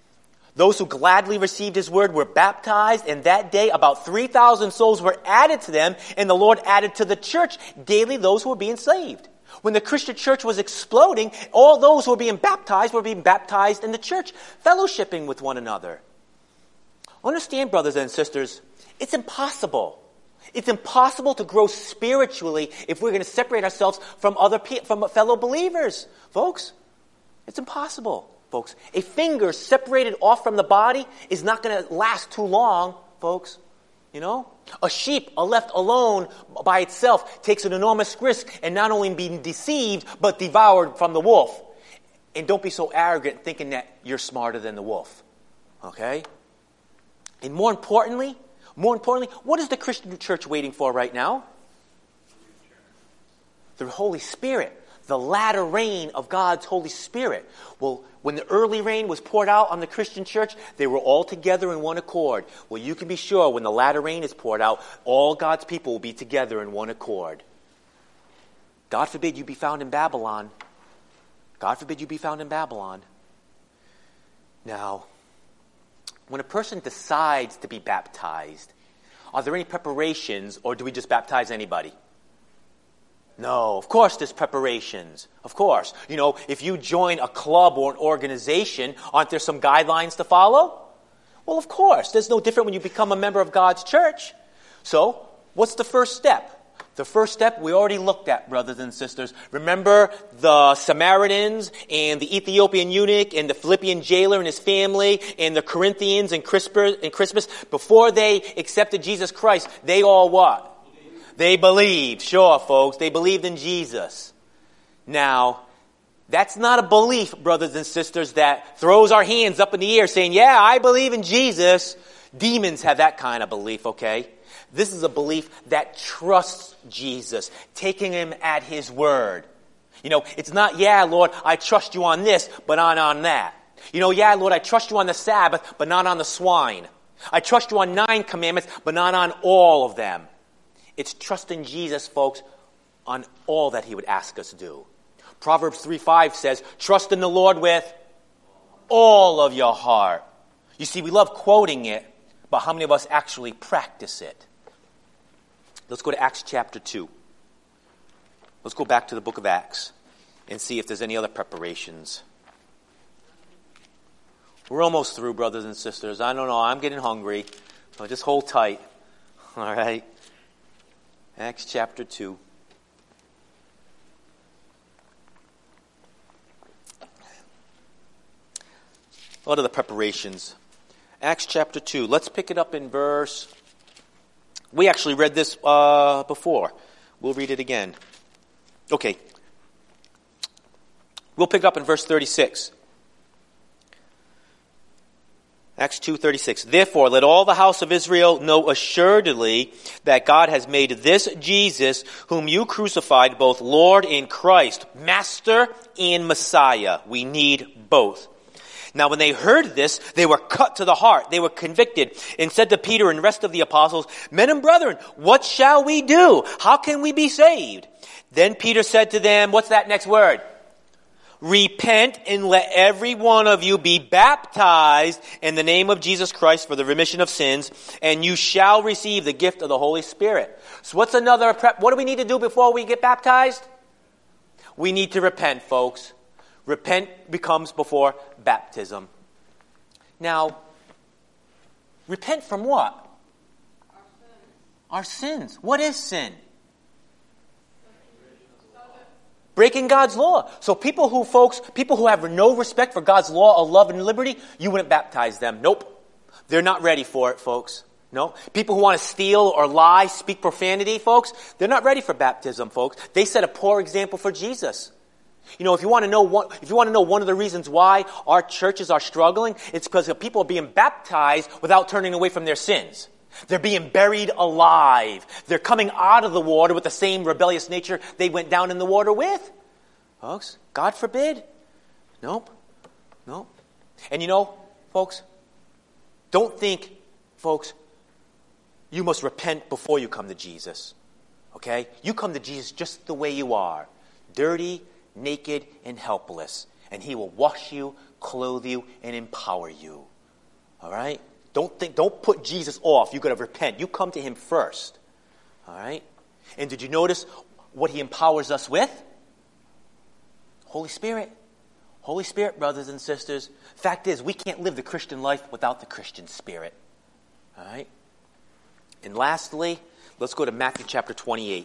Those who gladly received his word were baptized, and that day about 3,000 souls were added to them, and the Lord added to the church daily those who were being saved. When the Christian church was exploding, all those who were being baptized in the church, fellowshipping with one another. Understand, brothers and sisters, it's impossible. It's impossible to grow spiritually if we're going to separate ourselves from from fellow believers, folks. It's impossible. Folks, a finger separated off from the body is not going to last too long, folks. You know? A sheep left alone by itself takes an enormous risk and not only being deceived, but devoured from the wolf. And don't be so arrogant thinking that you're smarter than the wolf. Okay? And more importantly, what is the Christian church waiting for right now? The Holy Spirit. The latter rain of God's Holy Spirit. Well, when the early rain was poured out on the Christian church, they were all together in one accord. Well, you can be sure when the latter rain is poured out, all God's people will be together in one accord. God forbid you be found in Babylon. God forbid you be found in Babylon. Now, when a person decides to be baptized, are there any preparations, or do we just baptize anybody? No, of course there's preparations. Of course. You know, if you join a club or an organization, aren't there some guidelines to follow? Well, of course. There's no different when you become a member of God's church. So, what's the first step? The first step we already looked at, brothers and sisters. Remember the Samaritans and the Ethiopian eunuch and the Philippian jailer and his family and the Corinthians and Crispus. Before they accepted Jesus Christ, they all what? They believed. Sure, folks. They believed in Jesus. Now, that's not a belief, brothers and sisters, that throws our hands up in the air saying, yeah, I believe in Jesus. Demons have that kind of belief, okay? This is a belief that trusts Jesus, taking him at his word. You know, it's not, yeah, Lord, I trust you on this, but not on that. You know, yeah, Lord, I trust you on the Sabbath, but not on the swine. I trust you on 9 commandments, but not on all of them. It's trusting Jesus, folks, on all that he would ask us to do. Proverbs 3:5 says, trust in the Lord with all of your heart. You see, we love quoting it, but how many of us actually practice it? Let's go to Acts chapter 2. Let's go back to the book of Acts and see if there's any other preparations. We're almost through, brothers and sisters. I don't know. I'm getting hungry. So just hold tight. All right. Acts chapter 2. What are the preparations? Acts chapter 2. Let's pick it up in verse... We actually read this before. We'll read it again. Okay. We'll pick it up in verse 36. Acts 2:36. Therefore, let all the house of Israel know assuredly that God has made this Jesus, whom you crucified, both Lord and Christ, Master and Messiah. We need both. Now when they heard this, they were cut to the heart. They were convicted and said to Peter and the rest of the apostles, Men and brethren, what shall we do? How can we be saved? Then Peter said to them, what's that next word? Repent and let every one of you be baptized in the name of Jesus Christ for the remission of sins, and you shall receive the gift of the Holy Spirit. So what's another prep? What do we need to do before we get baptized? We need to repent, folks. Repent becomes before baptism. Now, repent from what? Our sins. What is sin? Breaking God's law. So people who have no respect for God's law of love and liberty, you wouldn't baptize them. Nope. They're not ready for it, folks. No. People who want to steal or lie, speak profanity, folks, they're not ready for baptism, folks. They set a poor example for Jesus. You know, if you want to know one of the reasons why our churches are struggling, it's because people are being baptized without turning away from their sins. They're being buried alive. They're coming out of the water with the same rebellious nature they went down in the water with. Folks, God forbid. Nope. And you know, folks, don't think, folks, you must repent before you come to Jesus. Okay? You come to Jesus just the way you are. Dirty, naked, and helpless. And He will wash you, clothe you, and empower you. All right? Don't put Jesus off. You've got to repent. You come to Him first. All right? And did you notice what He empowers us with? Holy Spirit. Holy Spirit, brothers and sisters. Fact is, we can't live the Christian life without the Christian Spirit. All right? And lastly, let's go to Matthew chapter 28.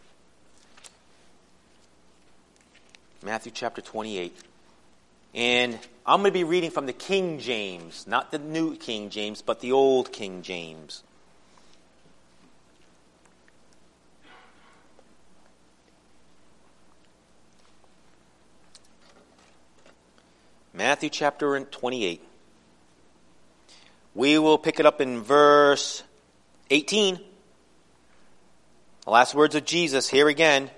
Matthew chapter 28. And I'm going to be reading from the King James, not the New King James, but the Old King James. Matthew chapter 28. We will pick it up in verse 18. The last words of Jesus, here again.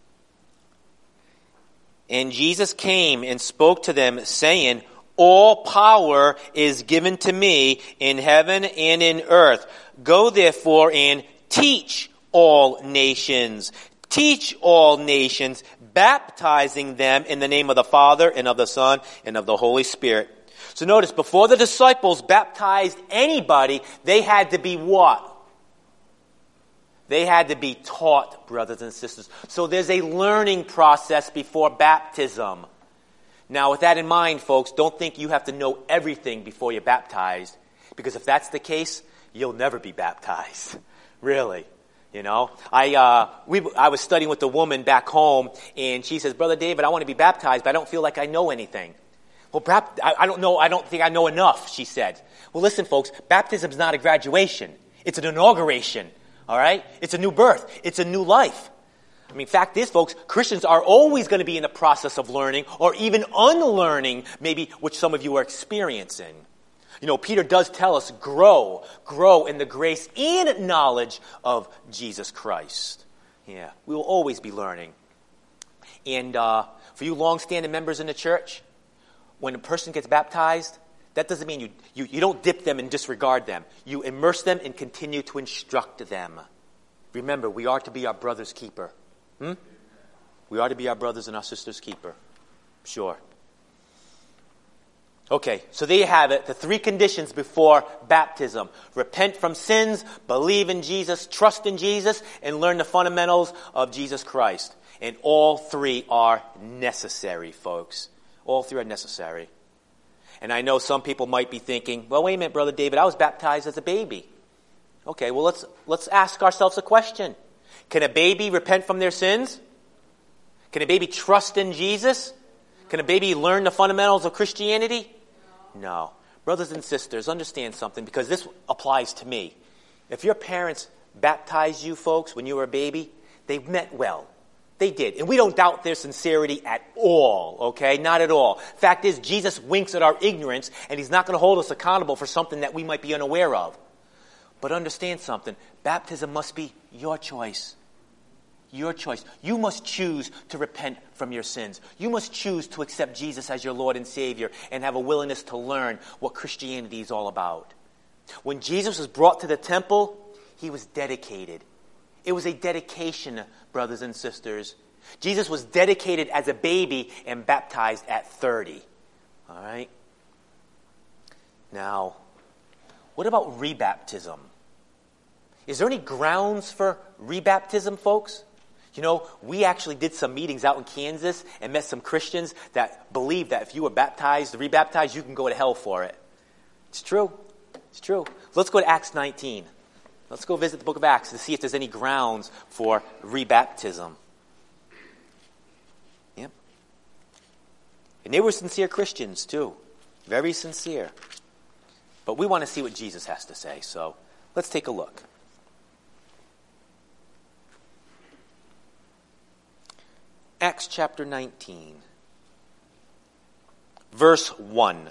And Jesus came and spoke to them, saying, All power is given to me in heaven and in earth. Go therefore and teach all nations. Teach all nations, baptizing them in the name of the Father and of the Son and of the Holy Spirit. So notice, before the disciples baptized anybody, they had to be what? They had to be taught, brothers and sisters. So there's a learning process before baptism. Now, with that in mind, folks, don't think you have to know everything before you're baptized. Because if that's the case, you'll never be baptized. Really. You know, I was studying with a woman back home, and she says, Brother David, I want to be baptized, but I don't feel like I know anything. Well, I don't know. I don't think I know enough, she said. Well, listen, folks, baptism is not a graduation. It's an inauguration. All right? It's a new birth. It's a new life. I mean, fact is, folks, Christians are always going to be in the process of learning or even unlearning, maybe, which some of you are experiencing. You know, Peter does tell us, grow in the grace and knowledge of Jesus Christ. Yeah, we will always be learning. And for you long-standing members in the church, when a person gets baptized, that doesn't mean you don't dip them and disregard them. You immerse them and continue to instruct them. Remember, we are to be our brother's keeper. We are to be our brothers and our sisters' keeper. Sure. Okay, so there you have it. The 3 conditions before baptism. Repent from sins, believe in Jesus, trust in Jesus, and learn the fundamentals of Jesus Christ. And all three are necessary, folks. All three are necessary. And I know some people might be thinking, well, wait a minute, Brother David, I was baptized as a baby. Okay, well, let's ask ourselves a question. Can a baby repent from their sins? Can a baby trust in Jesus? Can a baby learn the fundamentals of Christianity? No. Brothers and sisters, understand something, because this applies to me. If your parents baptized you folks when you were a baby, they meant well. They did. And we don't doubt their sincerity at all, okay? Not at all. Fact is, Jesus winks at our ignorance, and he's not going to hold us accountable for something that we might be unaware of. But understand something. Baptism must be your choice. Your choice. You must choose to repent from your sins. You must choose to accept Jesus as your Lord and Savior and have a willingness to learn what Christianity is all about. When Jesus was brought to the temple, he was dedicated. It was a dedication, brothers and sisters. Jesus was dedicated as a baby and baptized at 30. All right? Now, what about rebaptism? Is there any grounds for rebaptism, folks? You know, we actually did some meetings out in Kansas and met some Christians that believe that if you were baptized, rebaptized, you can go to hell for it. It's true. It's true. Let's go to Acts 19. Let's go visit the book of Acts to see if there's any grounds for rebaptism. Yep. And they were sincere Christians too. Very sincere. But we want to see what Jesus has to say, so let's take a look. Acts chapter 19, verse 1.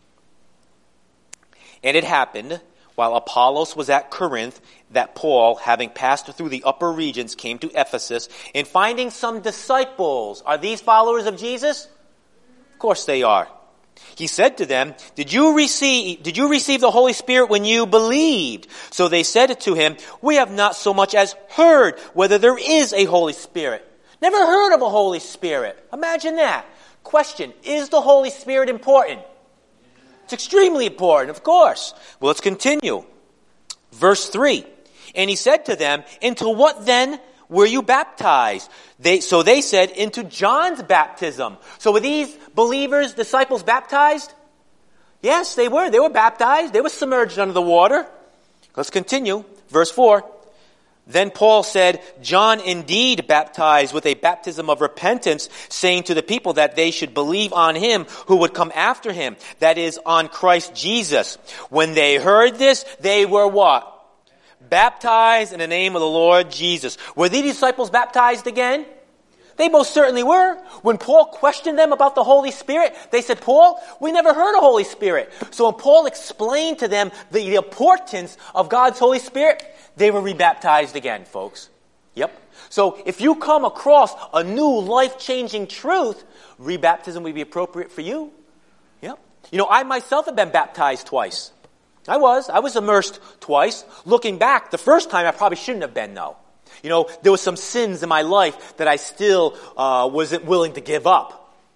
And it happened, while Apollos was at Corinth, that Paul, having passed through the upper regions, came to Ephesus, and finding some disciples. Are these followers of Jesus? Of course they are. He said to them, Did you receive the Holy Spirit when you believed? So they said to him, We have not so much as heard whether there is a Holy Spirit. Never heard of a Holy Spirit. Imagine that. Question, is the Holy Spirit important? It's extremely important, of course. Well, let's continue. Verse 3. And he said to them, Into what then were you baptized? So they said, Into John's baptism. So were these believers, disciples, baptized? Yes, they were. They were baptized. They were submerged under the water. Let's continue. Verse 4. Then Paul said, John indeed baptized with a baptism of repentance, saying to the people that they should believe on him who would come after him, that is, on Christ Jesus. When they heard this, they were what? Baptized in the name of the Lord Jesus. Were these disciples baptized again? They most certainly were. When Paul questioned them about the Holy Spirit, they said, Paul, we never heard of Holy Spirit. So when Paul explained to them the importance of God's Holy Spirit, they were rebaptized again, folks. Yep. So if you come across a new life-changing truth, rebaptism would be appropriate for you. Yep. You know, I myself have been baptized twice. I was immersed twice. Looking back, the first time I probably shouldn't have been, though. You know, there were some sins in my life that I still wasn't willing to give up.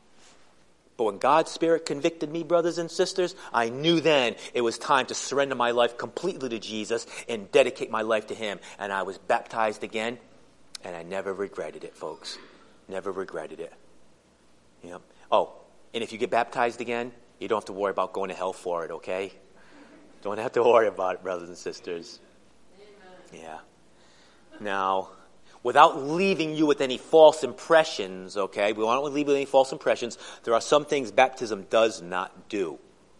But when God's Spirit convicted me, brothers and sisters, I knew then it was time to surrender my life completely to Jesus and dedicate my life to him. And I was baptized again, and I never regretted it, folks. Never regretted it. You know? Oh, and if you get baptized again, you don't have to worry about going to hell for it, okay? Don't have to worry about it, brothers and sisters. Amen. Yeah. Now, without leaving you with any false impressions, okay? We don't want to leave you with any false impressions. There are some things baptism does not do.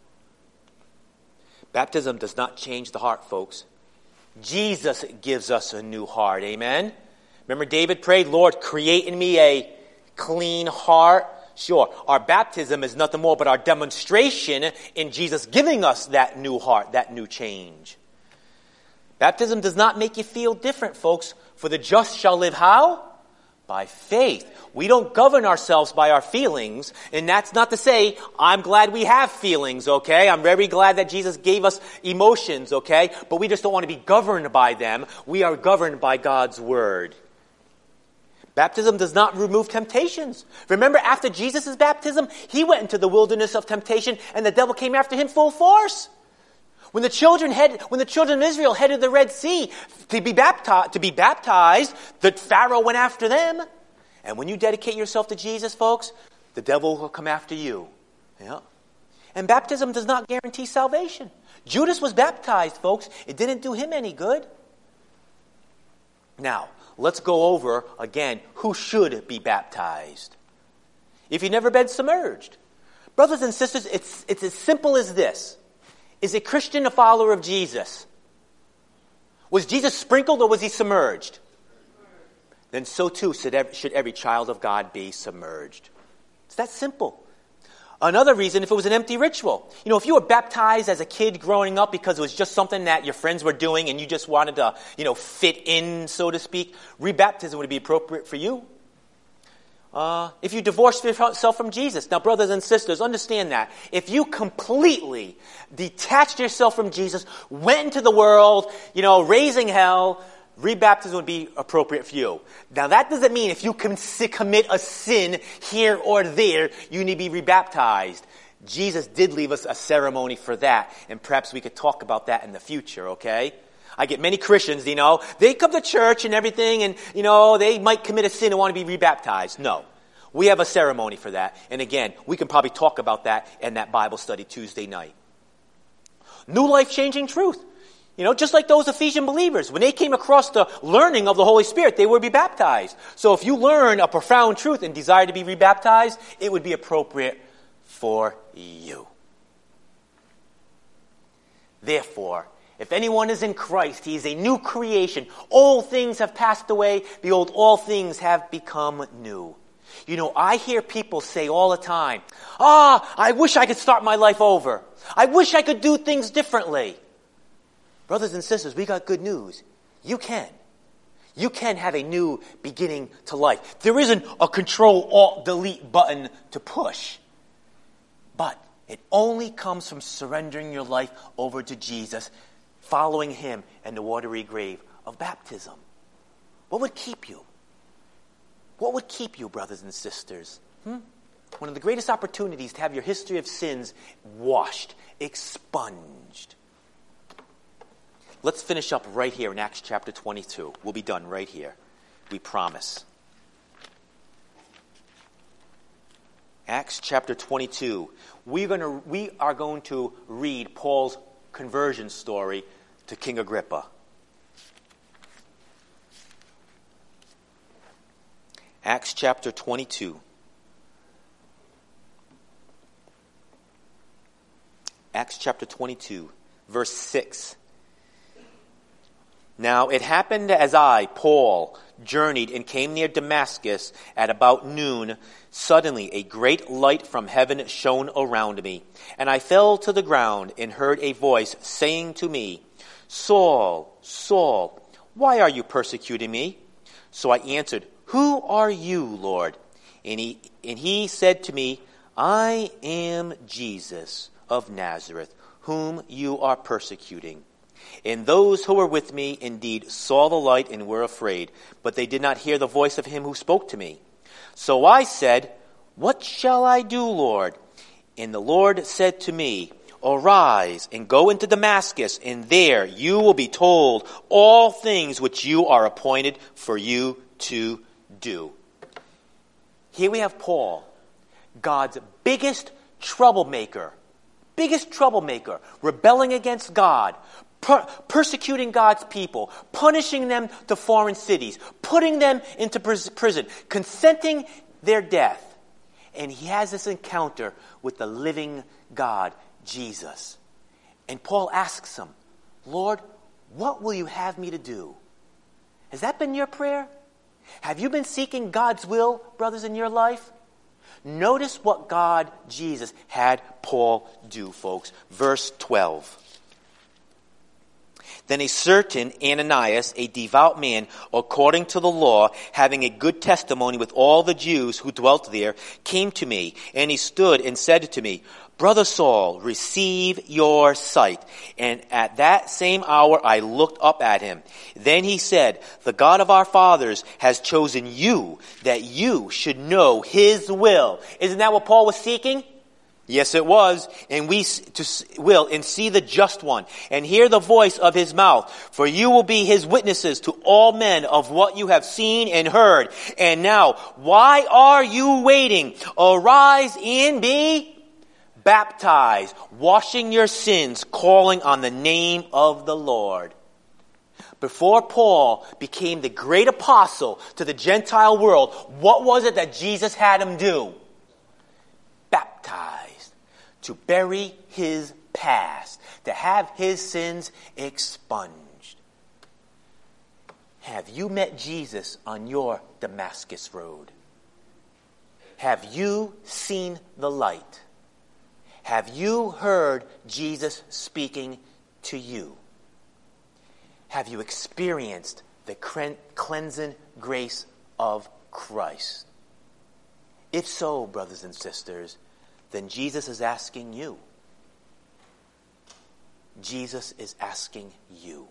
Baptism does not change the heart, folks. Jesus gives us a new heart, amen? Remember David prayed, Lord, create in me a clean heart. Sure, our baptism is nothing more but our demonstration in Jesus giving us that new heart, that new change. Baptism does not make you feel different, folks. For the just shall live how? By faith. We don't govern ourselves by our feelings. And that's not to say, I'm glad we have feelings, okay? I'm very glad that Jesus gave us emotions, okay? But we just don't want to be governed by them. We are governed by God's word. Baptism does not remove temptations. Remember, after Jesus' baptism, he went into the wilderness of temptation and the devil came after him full force. When the children of Israel headed the Red Sea to be baptized, the Pharaoh went after them. And when you dedicate yourself to Jesus, folks, the devil will come after you. Yeah. And baptism does not guarantee salvation. Judas was baptized, folks. It didn't do him any good. Now, let's go over, again, who should be baptized. If you've never been submerged. Brothers and sisters, it's as simple as this. Is a Christian a follower of Jesus? Was Jesus sprinkled or was he submerged? Then so too should every child of God be submerged. It's that simple. Another reason, if it was an empty ritual. If you were baptized as a kid growing up because it was just something that your friends were doing and you just wanted to, fit in, so to speak, rebaptism would be appropriate for you. If you divorced yourself from Jesus. Now, brothers and sisters, understand that. If you completely detached yourself from Jesus, went into the world, raising hell, rebaptism would be appropriate for you. Now, that doesn't mean if you commit a sin here or there, you need to be rebaptized. Jesus did leave us a ceremony for that, and perhaps we could talk about that in the future, okay? I get many Christians, they come to church and everything, and, they might commit a sin and want to be rebaptized. No. We have a ceremony for that. And again, we can probably talk about that in that Bible study Tuesday night. New life-changing truth. Just like those Ephesian believers, when they came across the learning of the Holy Spirit, they would be baptized. So if you learn a profound truth and desire to be rebaptized, it would be appropriate for you. Therefore, if anyone is in Christ, he is a new creation. Old things have passed away. Behold, all things have become new. I hear people say all the time, I wish I could start my life over. I wish I could do things differently. Brothers and sisters, we got good news. You can. You can have a new beginning to life. There isn't a Control-Alt-Delete button to push. But it only comes from surrendering your life over to Jesus, following him in the watery grave of baptism. What would keep you? What would keep you, brothers and sisters? One of the greatest opportunities to have your history of sins washed, expunged. Let's finish up right here in Acts chapter 22. We'll be done right here. We promise. Acts chapter 22. We are going to read Paul's conversion story to King Agrippa. Acts chapter 22. Acts chapter 22, verse 6. Now it happened as I, Paul, journeyed and came near Damascus at about noon, suddenly a great light from heaven shone around me, and I fell to the ground and heard a voice saying to me, Saul, Saul, why are you persecuting me? So I answered, Who are you, Lord? And he said to me, I am Jesus of Nazareth, whom you are persecuting. And those who were with me indeed saw the light and were afraid, but they did not hear the voice of him who spoke to me. So I said, What shall I do, Lord? And the Lord said to me, Arise and go into Damascus, and there you will be told all things which you are appointed for you to do. Here we have Paul, God's biggest troublemaker, rebelling against God, persecuting God's people, punishing them to foreign cities, putting them into prison, consenting their death. And he has this encounter with the living God, Jesus. And Paul asks him, Lord, what will you have me to do? Has that been your prayer? Have you been seeking God's will, brothers, in your life? Notice what God, Jesus, had Paul do, folks. Verse 12. Then a certain Ananias, a devout man, according to the law, having a good testimony with all the Jews who dwelt there, came to me, and he stood and said to me, Brother Saul, receive your sight. And at that same hour I looked up at him. Then he said, The God of our fathers has chosen you, that you should know his will. Isn't that what Paul was seeking? Yes, it was. And we will and see the just one and hear the voice of his mouth. For you will be his witnesses to all men of what you have seen and heard. And now, why are you waiting? Arise and be baptized, washing your sins, calling on the name of the Lord. Before Paul became the great apostle to the Gentile world, what was it that Jesus had him do? Baptized. To bury his past, to have his sins expunged. Have you met Jesus on your Damascus road? Have you seen the light? Have you heard Jesus speaking to you? Have you experienced the cleansing grace of Christ? If so, brothers and sisters, then Jesus is asking you. Jesus is asking you.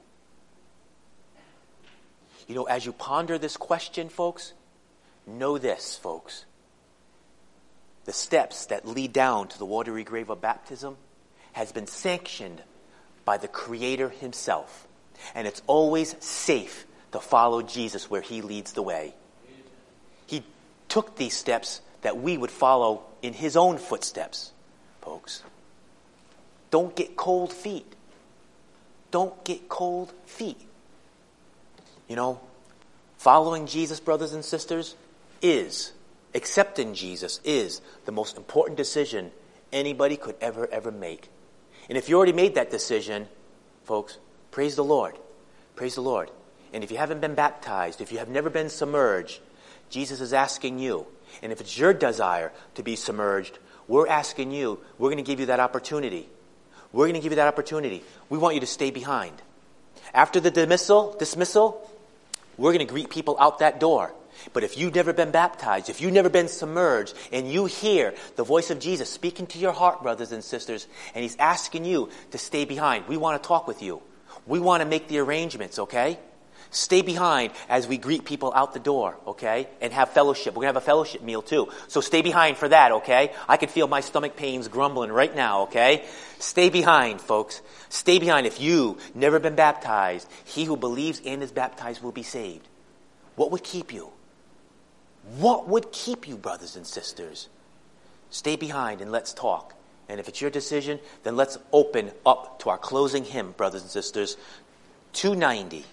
You know, as you ponder this question, folks, know this, folks. The steps that lead down to the watery grave of baptism has been sanctioned by the Creator himself. And it's always safe to follow Jesus where he leads the way. He took these steps that we would follow in his own footsteps, folks. Don't get cold feet. Don't get cold feet. You know, following Jesus, brothers and sisters, accepting Jesus is the most important decision anybody could ever make. And if you already made that decision, folks, praise the Lord. Praise the Lord. And if you haven't been baptized, if you have never been submerged, Jesus is asking you. And if it's your desire to be submerged, we're asking you, we're going to give you that opportunity. We're going to give you that opportunity. We want you to stay behind. After the dismissal, we're going to greet people out that door. But if you've never been baptized, if you've never been submerged, and you hear the voice of Jesus speaking to your heart, brothers and sisters, and he's asking you to stay behind, we want to talk with you. We want to make the arrangements, okay? Stay behind as we greet people out the door, okay? And have fellowship. We're going to have a fellowship meal too. So stay behind for that, okay? I can feel my stomach pains grumbling right now, okay? Stay behind, folks. Stay behind. If you've never been baptized, he who believes and is baptized will be saved. What would keep you? What would keep you, brothers and sisters? Stay behind and let's talk. And if it's your decision, then let's open up to our closing hymn, brothers and sisters, 290.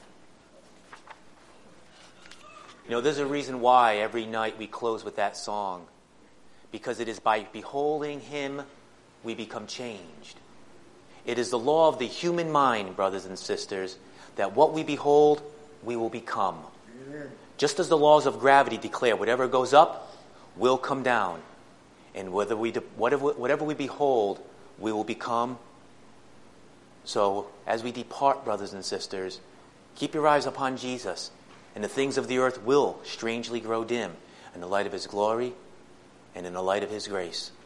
You know, there's a reason why every night we close with that song. Because it is by beholding him we become changed. It is the law of the human mind, brothers and sisters, that what we behold, we will become. Amen. Just as the laws of gravity declare, whatever goes up will come down. And whatever we behold, we will become. So, as we depart, brothers and sisters, keep your eyes upon Jesus. And the things of the earth will strangely grow dim in the light of his glory and in the light of his grace.